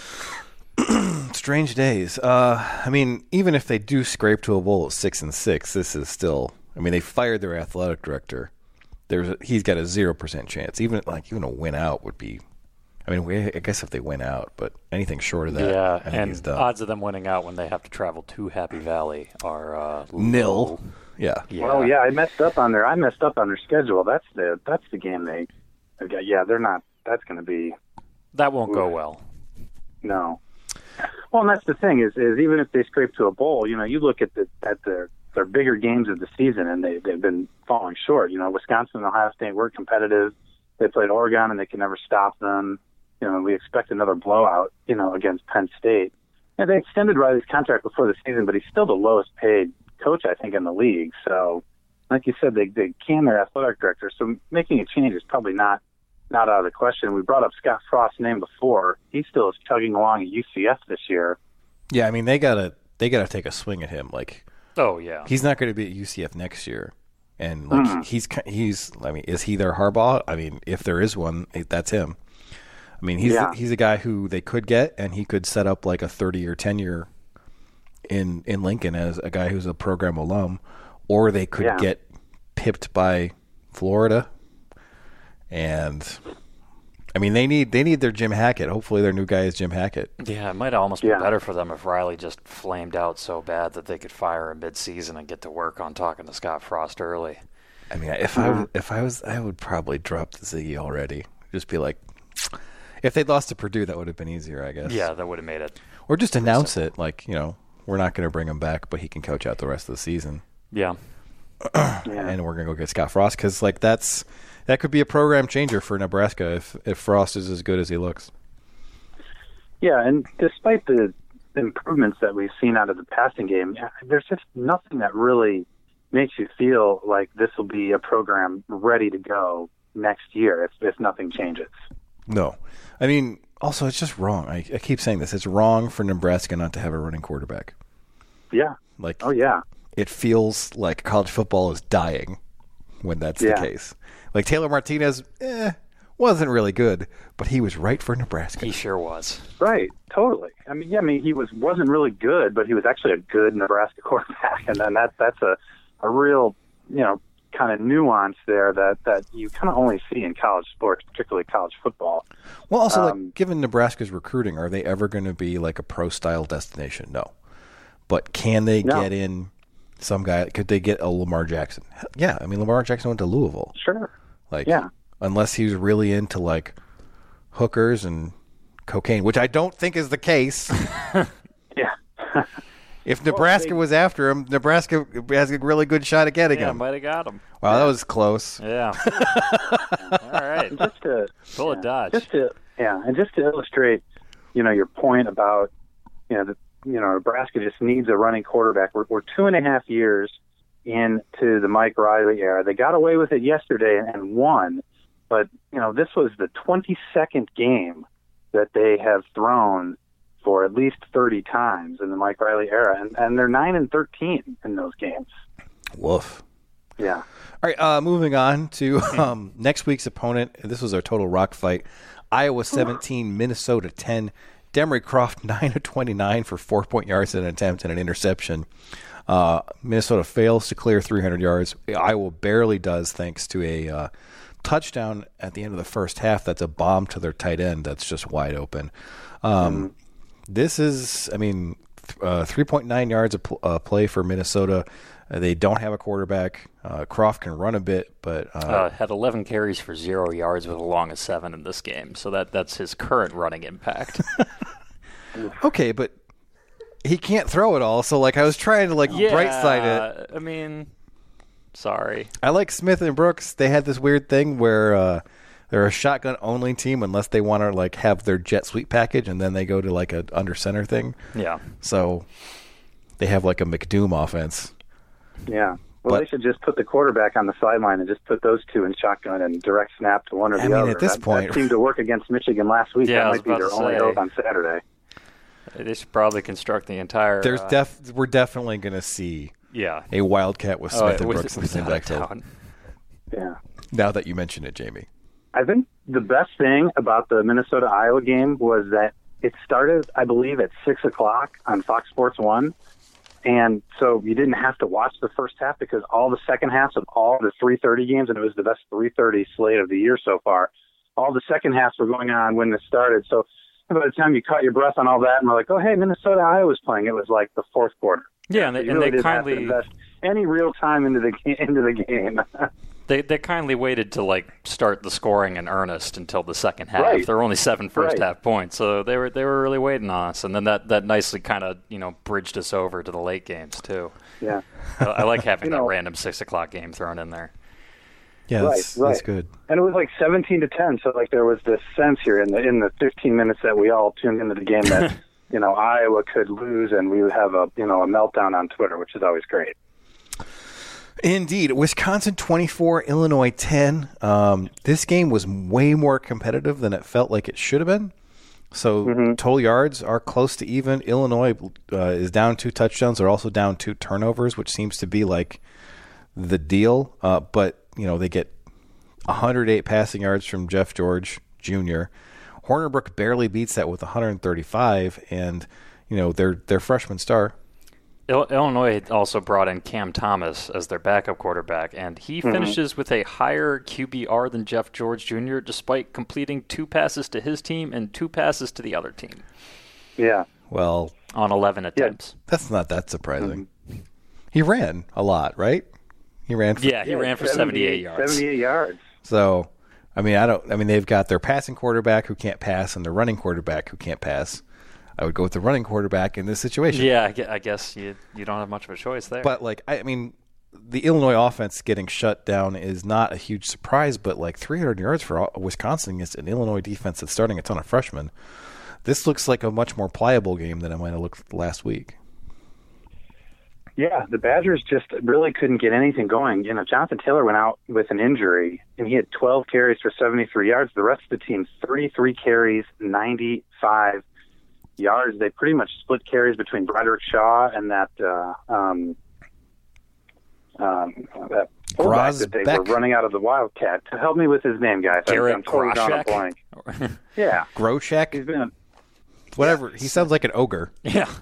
Speaker 1: Strange days. Uh, I mean, even if they do scrape to a bowl at six and six, this is still. I mean, they fired their athletic director. There's a, he's got a zero percent chance. Even like even a win out would be. I mean, we, I guess if they win out, but anything short of that,
Speaker 2: yeah,
Speaker 1: I think
Speaker 2: and
Speaker 1: he's done.
Speaker 2: Odds of them winning out when they have to travel to Happy Valley are uh,
Speaker 1: nil.
Speaker 2: Low.
Speaker 1: Yeah.
Speaker 2: yeah.
Speaker 11: Well, yeah, I messed up on their. I messed up on their schedule. That's the. That's the game they. Yeah, they're not. That's going to be.
Speaker 2: That won't
Speaker 11: oof.
Speaker 2: go well.
Speaker 11: No. Well, and that's the thing is, is even if they scrape to a bowl, you know, you look at the at their their bigger games of the season, and they they've been falling short. You know, Wisconsin and Ohio State were competitive. They played Oregon, and they can never stop them. You know, we expect another blowout. You know, against Penn State. And they extended Riley's contract before the season, but he's still the lowest paid coach, I think, in the league. So, like you said, they they can their athletic director. So making a change is probably not. Not out of the question. We brought up Scott Frost's name before. He still is chugging along at U C F this year.
Speaker 1: Yeah, I mean they gotta they gotta take a swing at him. Like,
Speaker 2: oh yeah,
Speaker 1: he's not going to be at U C F next year, and like mm. he's he's. I mean, is he their Harbaugh? I mean, if there is one, that's him. I mean, he's yeah. he's a guy who they could get, and he could set up like a thirty-year tenure in in Lincoln as a guy who's a program alum, or they could yeah. get pipped by Florida. And I mean, they need they need their Jim Hackett. Hopefully, their new guy is Jim Hackett.
Speaker 2: Yeah, it might almost
Speaker 11: yeah.
Speaker 2: be better for them if Riley just flamed out so bad that they could fire him mid-season and get to work on talking to Scott Frost early.
Speaker 1: I mean, if I if I was, I would probably drop the Ziggy already. Just be like, if they'd lost to Purdue, that would have been easier, I guess.
Speaker 2: Yeah, that would have made it.
Speaker 1: Or just announce it, like, you know, we're not going to bring him back, but he can coach out the rest of the season.
Speaker 2: Yeah.
Speaker 11: yeah.
Speaker 1: And we're going to go get Scott Frost because, like, that's. That could be a program changer for Nebraska if, if Frost is as good as he looks.
Speaker 11: Yeah, and despite the improvements that we've seen out of the passing game, there's just nothing that really makes you feel like this will be a program ready to go next year if, if nothing changes.
Speaker 1: No. I mean, also, it's just wrong. I, I keep saying this. It's wrong for Nebraska not to have a running quarterback.
Speaker 11: Yeah.
Speaker 1: Like,
Speaker 11: oh, yeah.
Speaker 1: It feels like college football is dying when that's
Speaker 11: yeah.
Speaker 1: the case. Like Taylor Martinez, eh, wasn't really good, but he was right for Nebraska.
Speaker 2: He sure was.
Speaker 11: Right, totally. I mean, yeah, I mean, he was wasn't really good, but he was actually a good Nebraska quarterback, and then that that's a a real you know kind of nuance there that that you kind of only see in college sports, particularly college football.
Speaker 1: Well, also,
Speaker 11: um,
Speaker 1: like, given Nebraska's recruiting, are they ever going to be like a pro style destination? No, but can they
Speaker 11: no.
Speaker 1: get in? Some guy, could they get a Lamar Jackson? Yeah, I mean, Lamar Jackson went to Louisville.
Speaker 11: Sure.
Speaker 1: Like,
Speaker 11: yeah.
Speaker 1: Unless he was really into, like, hookers and cocaine, which I don't think is the case.
Speaker 11: yeah.
Speaker 1: If Nebraska well, they, was after him, Nebraska has a really good shot at getting
Speaker 2: yeah,
Speaker 1: him.
Speaker 2: Yeah, might have got him.
Speaker 1: Wow,
Speaker 2: yeah.
Speaker 1: that was close.
Speaker 2: Yeah. All right.
Speaker 11: Just to,
Speaker 2: Bullet
Speaker 11: yeah,
Speaker 2: dodge.
Speaker 11: Just to, yeah, and just to illustrate, you know, your point about, you know, the You know, Nebraska just needs a running quarterback. We're, we're two and a half years into the Mike Riley era. They got away with it yesterday and, and won, but, you know, this was the twenty-second game that they have thrown for at least thirty times in the Mike Riley era, and, and they're nine and thirteen in those games.
Speaker 1: Woof.
Speaker 11: Yeah.
Speaker 1: All right, uh, moving on to um, next week's opponent. This was our total rock fight. Iowa seventeen, Minnesota ten. Demery Croft, nine of twenty-nine for four-point yards in an attempt and an interception. Uh, Minnesota fails to clear three hundred yards. Iowa barely does, thanks to a uh, touchdown at the end of the first half. That's a bomb to their tight end that's just wide open. Um, mm-hmm. This is, I mean, th- uh, three point nine yards of pl- uh, play for Minnesota. Uh, they don't have a quarterback. Uh, Croft can run a bit, but uh,
Speaker 2: uh, had eleven carries for zero yards with a long of seven in this game. So that that's his current running impact.
Speaker 1: Okay, but he can't throw it all. So like, I was trying to like
Speaker 2: yeah,
Speaker 1: bright side it.
Speaker 2: I mean, sorry.
Speaker 1: I like Smith and Brooks. They had this weird thing where uh, they're a shotgun only team unless they want to like have their jet sweep package, and then they go to like a under center thing.
Speaker 2: Yeah.
Speaker 1: So they have like a McDoom offense.
Speaker 11: Yeah. Well,
Speaker 1: but,
Speaker 11: they should just put the quarterback on the sideline and just put those two in shotgun and direct snap to one or the
Speaker 1: I mean,
Speaker 11: other.
Speaker 1: at this
Speaker 11: that,
Speaker 1: point,
Speaker 11: that seemed to work against Michigan last week.
Speaker 2: Yeah,
Speaker 11: that might be their only hope on Saturday.
Speaker 2: They should probably construct the entire.
Speaker 1: There's
Speaker 2: uh,
Speaker 1: def we're definitely going to see
Speaker 2: yeah
Speaker 1: a Wildcat with
Speaker 2: oh,
Speaker 1: Smith and
Speaker 2: with,
Speaker 1: Brooks in the same backfield.
Speaker 11: Yeah.
Speaker 1: Now that you mention it, Jamie.
Speaker 11: I think the best thing about the Minnesota-Iowa game was that it started, I believe, at six o'clock on Fox Sports one. And so you didn't have to watch the first half because all the second halves of all the three thirty games, and it was the best three thirty slate of the year so far, all the second halves were going on when this started. So by the time you caught your breath on all that and were like, oh, hey, Minnesota-Iowa's playing, it was like the fourth quarter.
Speaker 2: Yeah, and they,
Speaker 11: so
Speaker 2: and
Speaker 11: really
Speaker 2: they
Speaker 11: didn't
Speaker 2: kindly...
Speaker 11: have to invest any real time into the, into the game.
Speaker 2: They they kindly waited to like start the scoring in earnest until the second half.
Speaker 11: Right.
Speaker 2: There were only seven first
Speaker 11: Right.
Speaker 2: half points, so they were they were really waiting on us. And then that, that nicely kind of you know bridged us over to the late games too.
Speaker 11: Yeah,
Speaker 2: I, I like having
Speaker 11: You
Speaker 2: that
Speaker 11: know-
Speaker 2: random six o'clock game thrown in there.
Speaker 1: Yeah,
Speaker 11: Right,
Speaker 1: that's,
Speaker 11: right.
Speaker 1: that's good.
Speaker 11: And it was like seventeen to ten, so like there was this sense here in the in the fifteen minutes that we all tuned into the game that you know Iowa could lose, and we would have a you know a meltdown on Twitter, which is always great.
Speaker 1: Indeed. Wisconsin twenty-four, Illinois ten. Um, this game was way more competitive than it felt like it should have been. So
Speaker 11: Mm-hmm.
Speaker 1: total yards are close to even. Illinois uh, is down two touchdowns. They're also down two turnovers, which seems to be like the deal. Uh, but, you know, they get one hundred eight passing yards from Jeff George Junior Hornerbrook barely beats that with one hundred thirty-five, and, you know, their their freshman star.
Speaker 2: Il- Illinois also brought in Cam Thomas as their backup quarterback, and he
Speaker 11: Mm-hmm.
Speaker 2: finishes with a higher Q B R than Jeff George Junior, despite completing two passes to his team and two passes to the other team
Speaker 11: Yeah,
Speaker 1: Well,
Speaker 2: on eleven attempts.
Speaker 1: that's not that surprising. He ran a lot, right? He ran for
Speaker 2: Yeah, he ran for seventy-eight yards.
Speaker 11: seventy-eight yards.
Speaker 1: So, I mean, I don't. I mean, they've got their passing quarterback who can't pass and their running quarterback who can't pass. I would go with the running quarterback in this situation.
Speaker 2: Yeah, I gue- I guess you you don't have much of a choice there.
Speaker 1: But like, I, I mean, the Illinois offense getting shut down is not a huge surprise. But like, three hundred yards for Wisconsin against an Illinois defense that's starting a ton of freshmen. This looks like a much more pliable game than it might have looked last week.
Speaker 11: Yeah, the Badgers just really couldn't get anything going. You know, Jonathan Taylor went out with an injury, and he had twelve carries for seventy-three yards. The rest of the team, thirty-three carries, ninety-five yards. They pretty much split carries between Broderick Shaw and that uh, um, um, that fullback that they were
Speaker 1: Grosbeck?
Speaker 11: running out of the Wildcat. Help me with his name, guys. I'm-
Speaker 2: Garrett
Speaker 11: I'm totally drawing a
Speaker 2: Groshek?
Speaker 11: blank. Yeah,
Speaker 1: Groshek,
Speaker 11: he's been.
Speaker 1: whatever. He sounds like an ogre.
Speaker 2: yeah.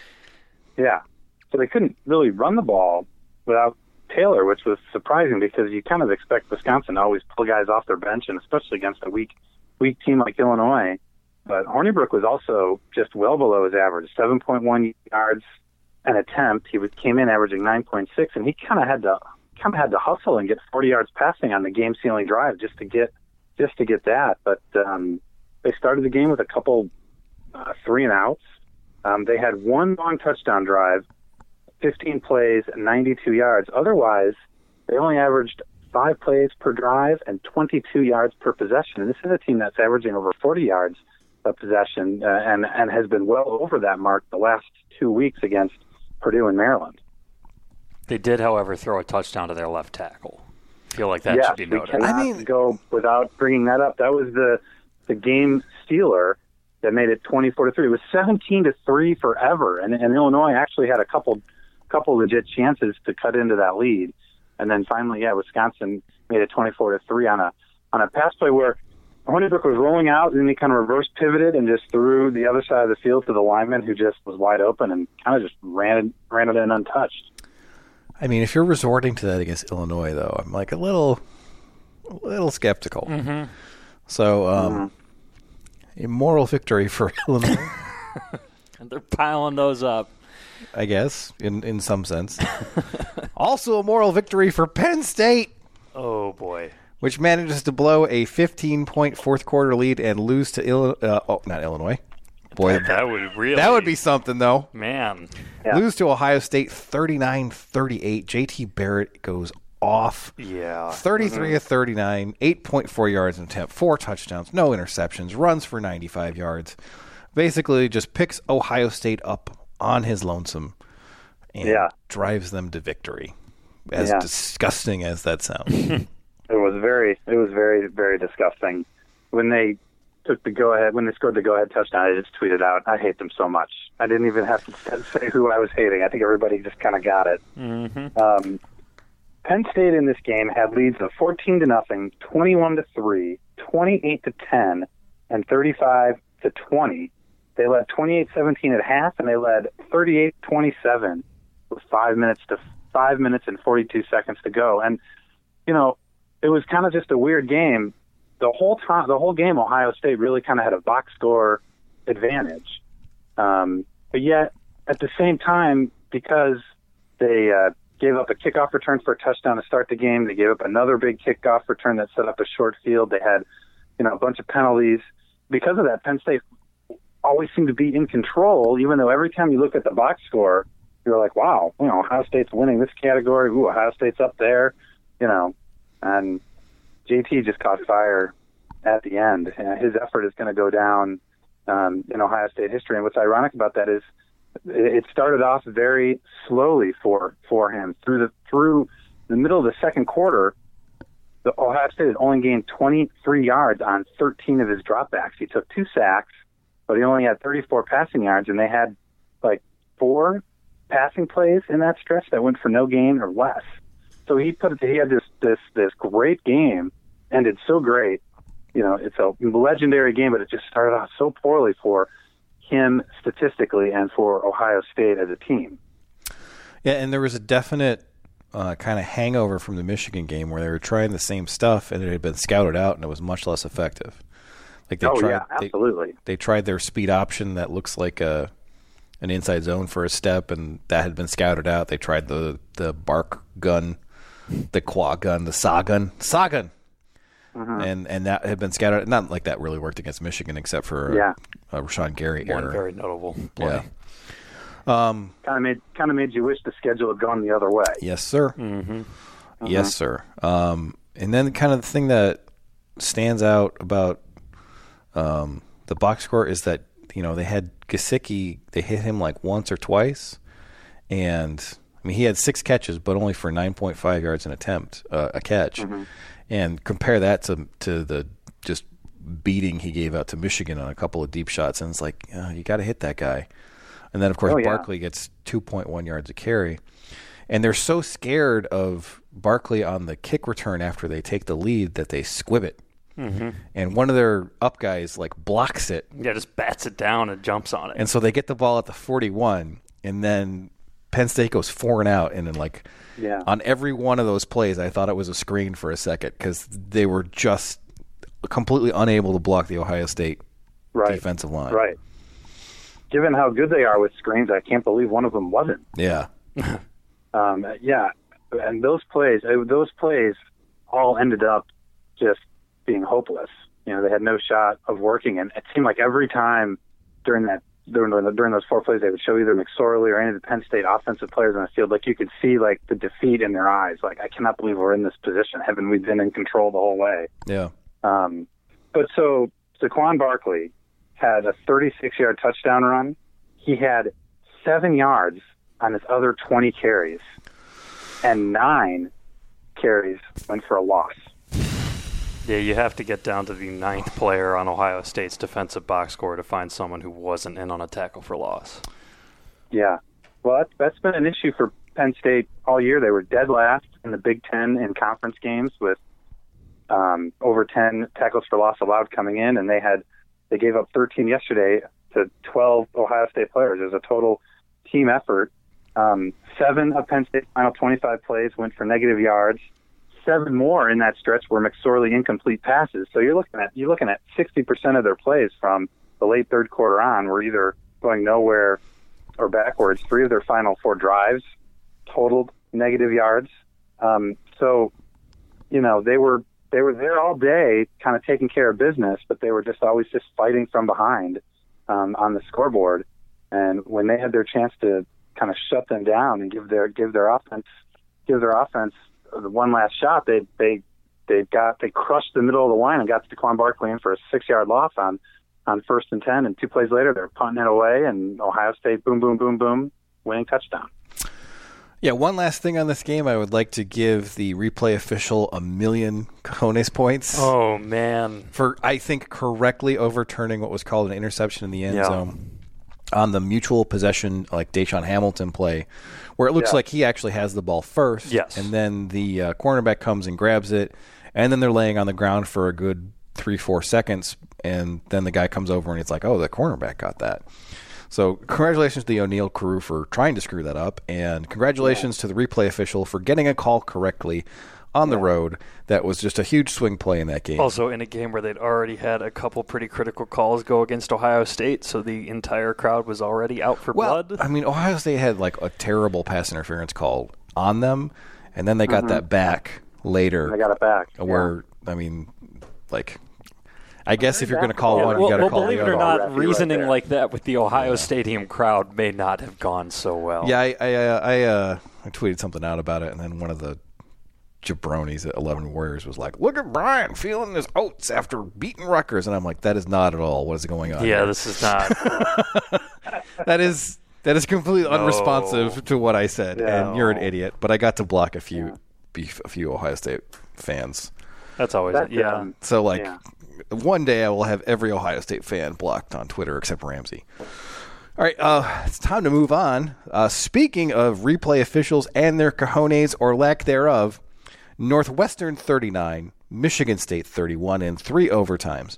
Speaker 11: Yeah. So they couldn't really run the ball without Taylor, which was surprising because you kind of expect Wisconsin to always pull guys off their bench, and especially against a weak, weak team like Illinois. But Hornibrook was also just well below his average, seven point one yards an attempt. He was, came in averaging nine point six, and he kind of had to kind of had to hustle and get forty yards passing on the game-sealing drive just to get just to get that. But um, they started the game with a couple uh, three and outs. Um, they had one long touchdown drive, fifteen plays, and ninety-two yards. Otherwise, they only averaged five plays per drive and twenty-two yards per possession. And this is a team that's averaging over forty yards a possession uh, and, and has been well over that mark the last two weeks against Purdue and Maryland.
Speaker 2: They did, however, throw a touchdown to their left tackle. I feel like that
Speaker 11: yes,
Speaker 2: should be
Speaker 11: we
Speaker 2: noted.
Speaker 11: cannot
Speaker 1: I mean-
Speaker 11: go without bringing that up. That was the the game stealer that made it twenty-four to three. It was seventeen to three forever, and, and Illinois actually had a couple couple legit chances to cut into that lead, and then finally, yeah, Wisconsin made it twenty-four to three on a on a pass play where Hornibrook was rolling out, and then he kind of reverse pivoted and just threw the other side of the field to the lineman who just was wide open and kind of just ran it, ran it in untouched.
Speaker 1: I mean, if you're resorting to that against Illinois, though, I'm like a little, a little skeptical.
Speaker 2: Mm-hmm.
Speaker 1: So, um,
Speaker 11: Mm-hmm.
Speaker 1: a moral victory for Illinois,
Speaker 2: And they're piling those up.
Speaker 1: I guess, in, in some sense. Also, a moral victory for Penn State,
Speaker 2: Oh, boy.
Speaker 1: which manages to blow a fifteen-point fourth quarter lead and lose to Illinois. Uh, oh, not Illinois. Boy,
Speaker 2: That would really...
Speaker 1: that would be something, though.
Speaker 2: Man.
Speaker 11: Yeah.
Speaker 1: Lose to Ohio State thirty-nine thirty-eight. J T Barrett goes off.
Speaker 2: Yeah.
Speaker 1: thirty-three of thirty-nine, eight point four yards in attempt, four touchdowns, no interceptions, runs for ninety-five yards. Basically just picks Ohio State up on his lonesome and
Speaker 11: Yeah.
Speaker 1: drives them to victory. As
Speaker 11: Yeah.
Speaker 1: disgusting as that sounds.
Speaker 11: It was very, it was very, very disgusting when they took the go-ahead, when they scored the go-ahead touchdown, I just tweeted out, I hate them so much. I didn't even have to say who I was hating. I think everybody just kind of got it.
Speaker 2: Mm-hmm.
Speaker 11: Um, Penn State in this game had leads of fourteen to nothing, twenty-one to three, twenty-eight to ten, and thirty-five to twenty. They led twenty-eight seventeen at half, and they led thirty-eight twenty-seven with five minutes to five minutes and forty-two seconds to go. And you know, it was kind of just a weird game. The whole time, the whole game, Ohio State really kind of had a box score advantage. Um, but yet, at the same time, because they uh, gave up a kickoff return for a touchdown to start the game, they gave up another big kickoff return that set up a short field. They had, you know, a bunch of penalties. Because of that, Penn State always seemed to be in control, even though every time you look at the box score, you're like, wow, you know, Ohio State's winning this category. Ooh, Ohio State's up there, you know, and J T just caught fire at the end. And his effort is going to go down um, in Ohio State history. And what's ironic about that is it started off very slowly for for him. Through the through the middle of the second quarter, the Ohio State had only gained twenty-three yards on thirteen of his dropbacks. He took two sacks, but he only had thirty-four passing yards, and they had like four passing plays in that stretch that went for no gain or less. So he put he had this this this great game, ended so great. You know, it's a legendary game, but it just started off so poorly for him statistically and for Ohio State as a team.
Speaker 1: Yeah, and there was a definite uh, kind of hangover from the Michigan game where they were trying the same stuff and it had been scouted out and it was much less effective. Like they
Speaker 11: oh
Speaker 1: tried,
Speaker 11: yeah, absolutely.
Speaker 1: They, they tried their speed option that looks like a an inside zone for a step, and that had been scouted out. They tried the the bark gun, the quad gun, the saw gun, saw gun. Mm-hmm. And and that had been scattered. Not like that really worked against Michigan, except for
Speaker 11: yeah.
Speaker 1: uh, uh, Rashawn Gary
Speaker 2: One
Speaker 1: error.
Speaker 2: very notable play.
Speaker 1: Yeah. Um,
Speaker 11: kind of made kind of made you wish the schedule had gone the other way.
Speaker 1: Yes, sir.
Speaker 2: Mm-hmm.
Speaker 11: Uh-huh.
Speaker 1: Yes, sir. Um, and then kind of the thing that stands out about um, the box score is that you know they had Gesicki. They hit him like once or twice, and I mean he had six catches, but only for nine point five yards an attempt, uh, a catch. Mm-hmm. And compare that to to the just beating he gave out to Michigan on a couple of deep shots, and it's like uh, you got to hit that guy. And then of course
Speaker 11: oh, yeah.
Speaker 1: Barkley gets two point one yards a carry, and they're so scared of Barkley on the kick return after they take the lead that they squib it.
Speaker 2: Mm-hmm.
Speaker 1: And one of their up guys like blocks it.
Speaker 2: Yeah, just bats it down and jumps on it.
Speaker 1: And so they get the ball at the forty-one, and then Penn State goes four and out, and then like.
Speaker 11: Yeah.
Speaker 1: On every one of those plays, I thought it was a screen for a second because they were just completely unable to block the Ohio State
Speaker 11: right.
Speaker 1: defensive line.
Speaker 11: Right. Given how good they are with screens, I can't believe one of them wasn't.
Speaker 1: Yeah.
Speaker 11: um, yeah. And those plays, those plays all ended up just being hopeless. You know, they had no shot of working, and it seemed like every time during that During, during those four plays, they would show either McSorley or any of the Penn State offensive players on the field. Like you could see, like the defeat in their eyes. Like I cannot believe we're in this position. Haven't we been in control the whole way?
Speaker 1: Yeah.
Speaker 11: Um, but so Saquon Barkley had a thirty-six yard touchdown run. He had seven yards on his other twenty carries, and nine carries went for a loss.
Speaker 2: Yeah, you have to get down to the ninth player on Ohio State's defensive box score to find someone who wasn't in on a tackle for loss.
Speaker 11: Yeah. Well, that's, that's been an issue for Penn State all year. They were dead last in the Big Ten in conference games with um, over ten tackles for loss allowed coming in, and they had they gave up thirteen yesterday to twelve Ohio State players. It was a total team effort. Um, seven of Penn State's final twenty-five plays went for negative yards. Seven more in that stretch were McSorley incomplete passes. So you're looking at you're looking at sixty percent of their plays from the late third quarter on were either going nowhere or backwards. Three of their final four drives totaled negative yards. Um, so, you know, they were they were there all day, kind of taking care of business, but they were just always just fighting from behind um, on the scoreboard. And when they had their chance to kind of shut them down and give their give their offense give their offense the one last shot, they they they got they crushed the middle of the line and got Saquon Barkley in for a six yard loss on on first and ten, and two plays later they're punting it away, and Ohio State boom boom boom boom winning touchdown.
Speaker 1: Yeah, one last thing on this game. I would like to give the replay official a million cojones points.
Speaker 2: Oh, man.
Speaker 1: For, I think, correctly overturning what was called an interception in the end
Speaker 2: yeah.
Speaker 1: zone on the mutual possession, like Deshaun Hamilton play, where it looks
Speaker 11: Yeah.
Speaker 1: like he actually has the ball first.
Speaker 2: Yes.
Speaker 1: And then the uh, cornerback comes and grabs it, and then they're laying on the ground for a good three, four seconds, and then the guy comes over and it's like, oh, the cornerback got that. So congratulations to the O'Neill crew for trying to screw that up, and congratulations yeah. to the replay official for getting a call correctly on the yeah. road. That was just a huge swing play in that game.
Speaker 2: Also in a game where they'd already had a couple pretty critical calls go against Ohio State, so the entire crowd was already out for
Speaker 1: well,
Speaker 2: blood.
Speaker 1: I mean, Ohio State had like a terrible pass interference call on them, and then they got mm-hmm. that back later.
Speaker 11: They got it back.
Speaker 1: Where,
Speaker 11: yeah.
Speaker 1: I mean, like... I guess if you're going to call yeah, one,
Speaker 2: well,
Speaker 1: you got to
Speaker 2: well,
Speaker 1: call
Speaker 2: believe
Speaker 1: the
Speaker 2: it or
Speaker 1: other.
Speaker 2: not, reasoning
Speaker 11: right
Speaker 2: like that with the Ohio
Speaker 1: yeah.
Speaker 2: Stadium crowd may not have gone so well.
Speaker 1: Yeah, I I, uh, I, uh, I tweeted something out about it, and then one of the jabronis at eleven Warriors was like, "Look at Brian feeling his oats after beating Rutgers," and I'm like, "That is not at all what is going on."
Speaker 2: Yeah,
Speaker 1: here.
Speaker 2: this is not.
Speaker 1: that is that is completely
Speaker 2: no.
Speaker 1: unresponsive to what I said,
Speaker 11: no.
Speaker 1: and you're an idiot. But I got to block a few yeah. beef a few Ohio State fans.
Speaker 2: That's always
Speaker 11: That's,
Speaker 2: yeah.
Speaker 11: Um,
Speaker 1: so like.
Speaker 11: Yeah.
Speaker 1: One day I will have every Ohio State fan blocked on Twitter except Ramsey. All right, uh, it's time to move on. Uh, speaking of replay officials and their cojones or lack thereof, Northwestern thirty-nine, Michigan State thirty-one in three overtimes.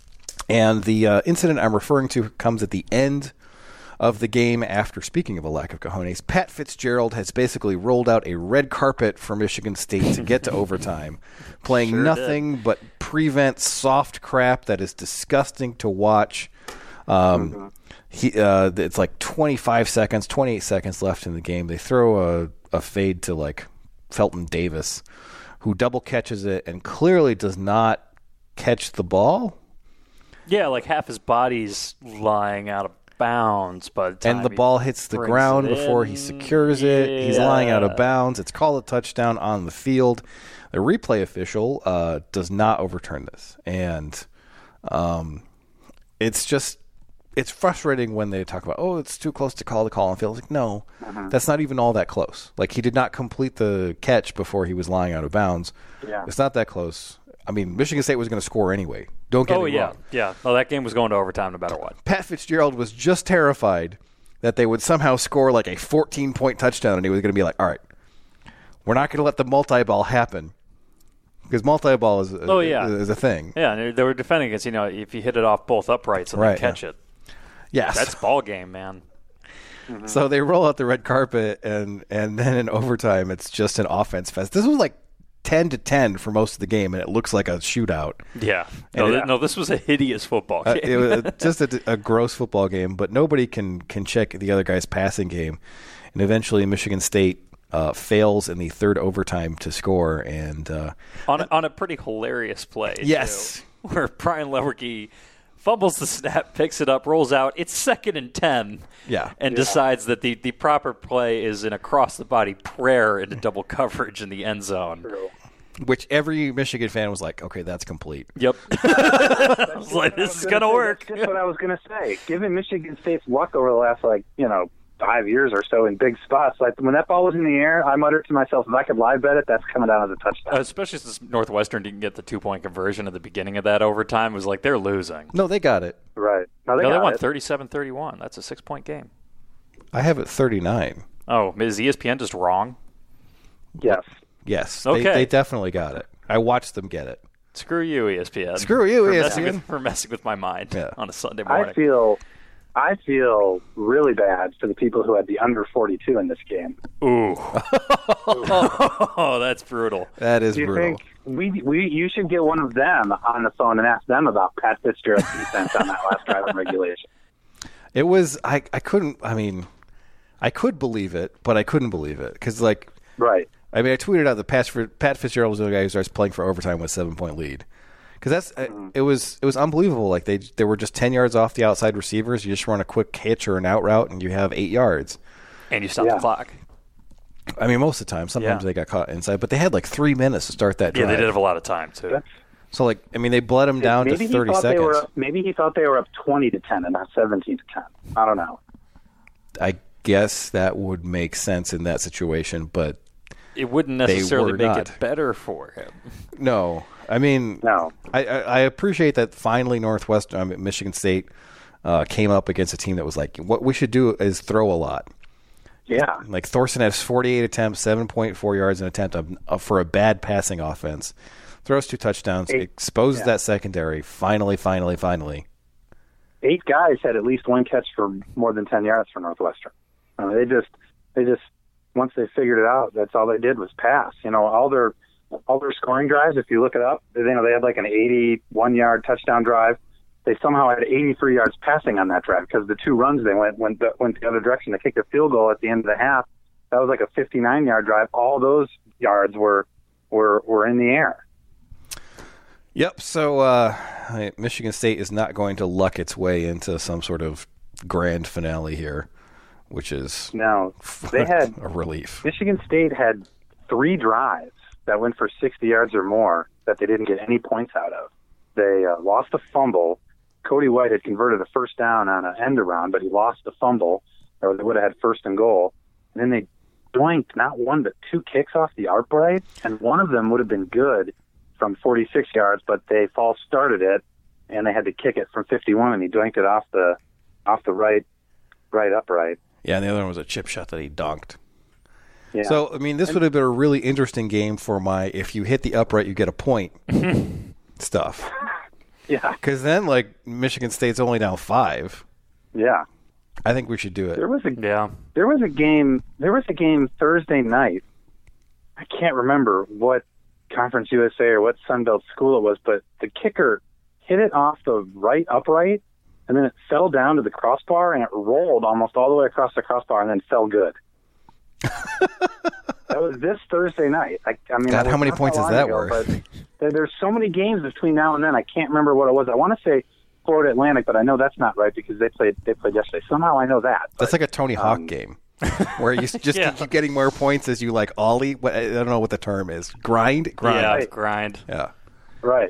Speaker 1: And the uh, incident I'm referring to comes at the end of the game after, speaking of a lack of cojones, Pat Fitzgerald has basically rolled out a red carpet for Michigan State to get to overtime, playing
Speaker 2: sure
Speaker 1: nothing
Speaker 2: did.
Speaker 1: but prevent soft crap that is disgusting to watch. Um, mm-hmm. he, uh, it's like twenty-five seconds, twenty-eight seconds left in the game. They throw a, a fade to like Felton Davis, who double catches it and clearly does not catch the ball.
Speaker 2: Yeah, like half his body's lying out of bounds, but the
Speaker 1: and the ball hits the ground before he secures it.
Speaker 2: Yeah.
Speaker 1: He's lying out of bounds. It's called a touchdown on the field. The replay official uh, does not overturn this, and um, it's just it's frustrating when they talk about, oh, it's too close to call the call on field. Like, no, uh-huh. that's not even all that close. Like, he did not complete the catch before he was lying out of bounds.
Speaker 11: Yeah.
Speaker 1: It's not that close. I mean, Michigan State was going to score anyway. Don't get
Speaker 2: oh,
Speaker 1: me
Speaker 2: yeah.
Speaker 1: wrong.
Speaker 2: Yeah, well, that game was going to overtime no matter what.
Speaker 1: Pat Fitzgerald was just terrified that they would somehow score like a fourteen-point touchdown, and he was going to be like, all right, we're not going to let the multi-ball happen, because multi-ball is,
Speaker 2: oh, yeah.
Speaker 1: is a thing.
Speaker 2: Yeah, and they were defending against, you know, if you hit it off both uprights and
Speaker 1: right,
Speaker 2: then catch
Speaker 1: yeah.
Speaker 2: it.
Speaker 1: Yes.
Speaker 2: That's ball game, man.
Speaker 11: Mm-hmm.
Speaker 1: So they roll out the red carpet, and, and then in overtime, it's just an offense fest. This was like ten to ten for most of the game, and it looks like a shootout.
Speaker 2: Yeah. No,
Speaker 1: it,
Speaker 2: th- no this was a hideous football game.
Speaker 1: uh, it was just a, a gross football game, but nobody can, can check the other guy's passing game. And eventually Michigan State uh, fails in the third overtime to score. and uh,
Speaker 2: On a, on a pretty hilarious play.
Speaker 1: Yes.
Speaker 2: Too, where Brian Lewerke fumbles the snap, picks it up, rolls out. It's second and ten.
Speaker 1: Yeah.
Speaker 2: And
Speaker 11: yeah.
Speaker 2: decides that the, the proper play is an across-the-body prayer into double coverage in the end zone.
Speaker 11: True.
Speaker 1: Which every Michigan fan was like, okay, that's complete.
Speaker 2: Yep. I was like, this is going to work.
Speaker 11: That's just what I was going to say. Given Michigan State's luck over the last, like, you know, five years or so in big spots, like when that ball was in the air, I muttered to myself, if I could live bet it, that's coming down as a touchdown.
Speaker 2: Uh, especially since Northwestern didn't get the two-point conversion at the beginning of that overtime. It was like, they're losing.
Speaker 1: No, they got it.
Speaker 11: Right. No, they,
Speaker 2: no,
Speaker 11: got
Speaker 2: they won
Speaker 11: it.
Speaker 2: thirty-seven thirty-one. That's a six-point game.
Speaker 1: I have it thirty-nine.
Speaker 2: Oh, is E S P N just wrong?
Speaker 11: Yes.
Speaker 1: Yes.
Speaker 2: Okay.
Speaker 1: They, they definitely got it. I watched them get it.
Speaker 2: Screw you, E S P N.
Speaker 1: Screw you,
Speaker 2: for
Speaker 1: E S
Speaker 2: messing
Speaker 1: P N.
Speaker 2: With, for messing with my mind
Speaker 1: yeah.
Speaker 2: on a Sunday morning.
Speaker 11: I feel, I feel really bad for the people who had the under forty-two in this game.
Speaker 2: Ooh. Oh, that's brutal.
Speaker 1: That is
Speaker 11: Do you
Speaker 1: brutal.
Speaker 11: think we we you should get one of them on the phone and ask them about Pat Fitzgerald's defense on that last drive in regulation?
Speaker 1: It was I, I couldn't I mean I could believe it, but I couldn't believe it because like
Speaker 11: right.
Speaker 1: I mean I tweeted out that Pat, Pat Fitzgerald was the guy who starts playing for overtime with a seven point lead because that's mm-hmm. it was it was unbelievable. Like they they were just ten yards off the outside receivers. You just run a quick hitch or an out route and you have eight yards,
Speaker 2: and you stop
Speaker 11: yeah.
Speaker 2: the clock.
Speaker 1: I mean most of the time. Sometimes
Speaker 2: yeah.
Speaker 1: they got caught inside, but they had like three minutes to start that drive.
Speaker 2: Yeah, they did have a lot of time too.
Speaker 11: That's,
Speaker 1: So, like, I mean, they bled him down
Speaker 11: maybe
Speaker 1: to thirty
Speaker 11: he thought
Speaker 1: seconds.
Speaker 11: They were up, maybe he thought they were up twenty to ten and not seventeen to ten. I don't know.
Speaker 1: I guess that would make sense in that situation, but
Speaker 2: it wouldn't necessarily make
Speaker 1: not.
Speaker 2: it better for him.
Speaker 1: No. I mean,
Speaker 11: no.
Speaker 1: I, I, I appreciate that finally Northwestern, I mean, Michigan State uh, came up against a team that was like, what we should do is throw a lot.
Speaker 11: Yeah.
Speaker 1: Like Thorson has forty-eight attempts, seven point four yards an attempt of, of, for a bad passing offense. Throws two touchdowns,
Speaker 11: Eight,
Speaker 1: exposes
Speaker 11: yeah.
Speaker 1: that secondary. Finally, finally, finally.
Speaker 11: Eight guys had at least one catch for more than ten yards for Northwestern. I mean, they just, they just, once they figured it out, that's all they did was pass. You know, all their, all their scoring drives, if you look it up, you know, they had like an eighty-one yard touchdown drive. They somehow had eighty-three yards passing on that drive because the two runs they went went the, went the other direction. They kicked a field goal at the end of the half. That was like a fifty-nine yard drive. All those yards were were were in the air.
Speaker 1: Yep. So uh, Michigan State is not going to luck its way into some sort of grand finale here, which is
Speaker 11: no. They had
Speaker 1: a relief.
Speaker 11: Michigan State had three drives that went for sixty yards or more that they didn't get any points out of. They uh, lost a fumble. Cody White had converted a first down on an end around, but he lost the fumble, or they would have had first and goal. And then they blanked not one but two kicks off the upright, and one of them would have been good from forty-six yards, but they false started it, and they had to kick it from fifty-one, and he blanked it off the off the right right upright.
Speaker 1: Yeah, and the other one was a chip shot that he donked.
Speaker 11: Yeah.
Speaker 1: So, I mean, this and, would have been a really interesting game for my if you hit the upright, you get a point stuff.
Speaker 11: Yeah.
Speaker 1: Because then, like, Michigan State's only down five.
Speaker 11: Yeah.
Speaker 1: I think we should do it.
Speaker 11: There was a
Speaker 2: yeah.
Speaker 11: There was a game. There was a game Thursday night. I can't remember what Conference U S A or what Sun Belt school it was, but the kicker hit it off the right upright, and then it fell down to the crossbar, and it rolled almost all the way across the crossbar, and then fell good. That was this Thursday night. I, I mean,
Speaker 1: God, how many points is that
Speaker 11: ago,
Speaker 1: worth?
Speaker 11: There, there's so many games between now and then. I can't remember what it was. I want to say Florida Atlantic, but I know that's not right because they played they played yesterday. Somehow I know that.
Speaker 1: That's
Speaker 11: but,
Speaker 1: like a Tony Hawk
Speaker 11: um,
Speaker 1: game where you just
Speaker 2: yeah.
Speaker 1: keep getting more points as you like ollie. What, I don't know what the term is. Grind, grind,
Speaker 2: yeah,
Speaker 11: right.
Speaker 2: grind.
Speaker 1: Yeah,
Speaker 11: right.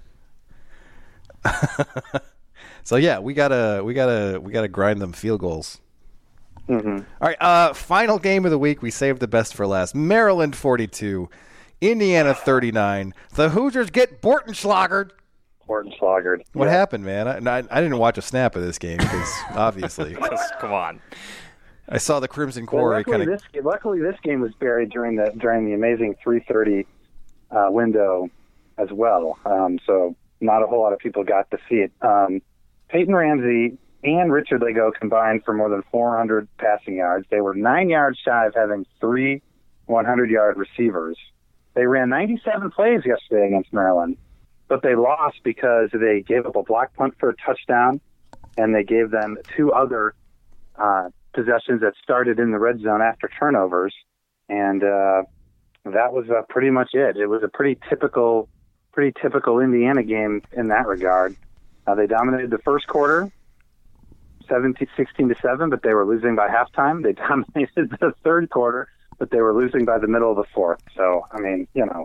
Speaker 1: So yeah, we gotta we gotta we gotta grind them field goals.
Speaker 11: Mm-hmm.
Speaker 1: All right, uh, final game of the week. We saved the best for last. Maryland forty-two, Indiana thirty-nine. The Hoosiers get Bortenschlagered.
Speaker 11: Bortenschlagered.
Speaker 1: What
Speaker 11: yeah.
Speaker 1: happened, man? I, I, I didn't watch a snap of this game because obviously,
Speaker 2: come on.
Speaker 1: I saw the Crimson
Speaker 11: Well,
Speaker 1: Quarry
Speaker 11: luckily,
Speaker 1: kind of.
Speaker 11: this, luckily, this game was buried during the during the amazing three thirty uh, window as well. Um, so not a whole lot of people got to see it. Um, Peyton Ramsey and Richard Lego combined for more than four hundred passing yards. They were nine yards shy of having three hundred-yard receivers. They ran ninety-seven plays yesterday against Maryland, but they lost because they gave up a block punt for a touchdown, and they gave them two other uh, possessions that started in the red zone after turnovers, and uh, that was uh, pretty much it. It was a pretty typical, pretty typical Indiana game in that regard. Uh, they dominated the first quarter, seventeen, sixteen to seven, but they were losing by halftime. They dominated the third quarter, but they were losing by the middle of the fourth. So, I mean, you know,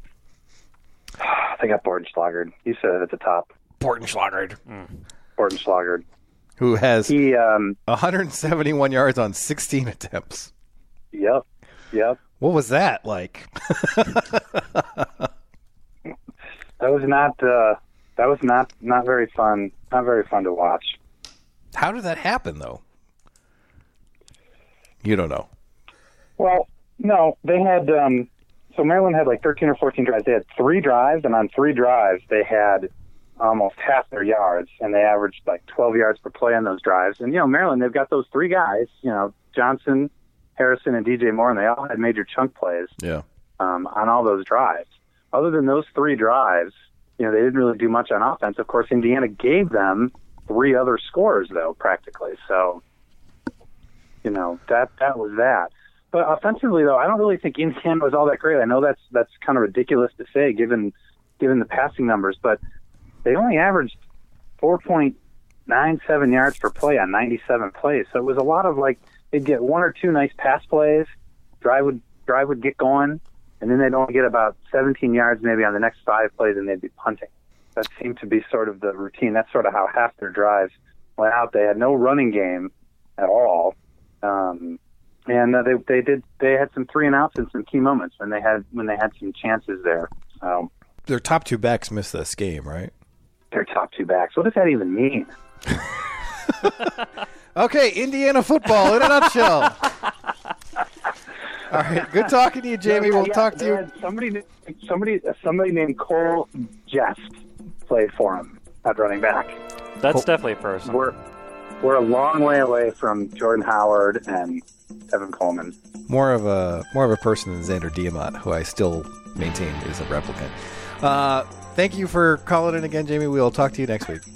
Speaker 11: they got Bortenschlagered. You said it at the top.
Speaker 1: Bortenschlagered.
Speaker 11: Mm. Bortenschlagered.
Speaker 1: Who has
Speaker 11: he, um,
Speaker 1: one hundred seventy-one yards on sixteen attempts.
Speaker 11: Yep. Yep.
Speaker 1: What was that like?
Speaker 11: That was not. Uh, that was not not very fun. Not very fun to watch.
Speaker 1: How did that happen, though? You don't know.
Speaker 11: Well, no, they had. Um, so Maryland had like thirteen or fourteen drives. They had three drives, and on three drives, they had almost half their yards, and they averaged like twelve yards per play on those drives. And you know, Maryland, they've got those three guys. You know, Johnson, Harrison, and D J Moore, and they all had major chunk plays.
Speaker 1: Yeah.
Speaker 11: Um, on all those drives. Other than those three drives, you know, they didn't really do much on offense. Of course, Indiana gave them three other scores, though, practically. So, you know, that that was that. But offensively, though, I don't really think Indiana was all that great. I know that's that's kind of ridiculous to say, given given the passing numbers, but they only averaged four point nine seven yards per play on ninety-seven plays. So it was a lot of, like, they'd get one or two nice pass plays, drive would drive would get going, and then they'd only get about seventeen yards maybe on the next five plays, and they'd be punting. That seemed to be sort of the routine. That's sort of how half their drives went out. They had no running game at all. Um, and uh, they they did they had some three and outs in some key moments when they had when they had some chances there. So
Speaker 1: their top two backs missed this game, right?
Speaker 11: Their top two backs. What does that even mean?
Speaker 1: Okay, Indiana football in a nutshell. All right, good talking to you, Jamie.
Speaker 11: Yeah,
Speaker 1: we'll
Speaker 11: yeah,
Speaker 1: talk to you.
Speaker 11: Somebody, somebody, somebody named Cole Jest played for him at running back.
Speaker 2: That's
Speaker 11: Cole,
Speaker 2: definitely a person.
Speaker 11: We're we're a long way away from Jordan Howard and Evan Coleman.
Speaker 1: More of a more of a person than Xander Diamont, who I still maintain is a replicant. Uh, thank you for calling in again, Jamie. We'll talk to you next week.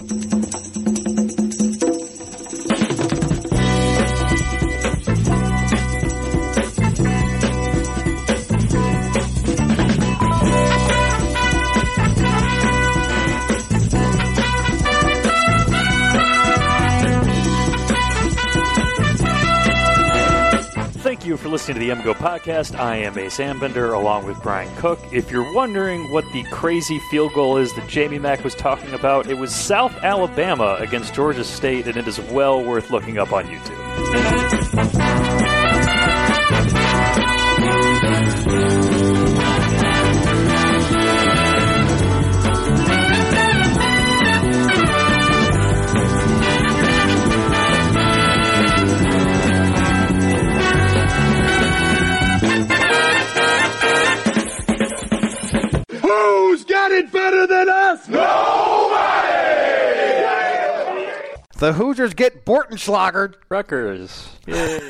Speaker 2: Thank you for listening to the M Go podcast. I am Ace Ambender along with Brian Cook. If you're wondering what the crazy field goal is that Jamie Mack was talking about, it was South Alabama against Georgia State, and it is well worth looking up on YouTube.
Speaker 12: Who's got it better than us? Nobody!
Speaker 1: The Hoosiers get Bortenschlagered.
Speaker 2: Rutgers. Yay.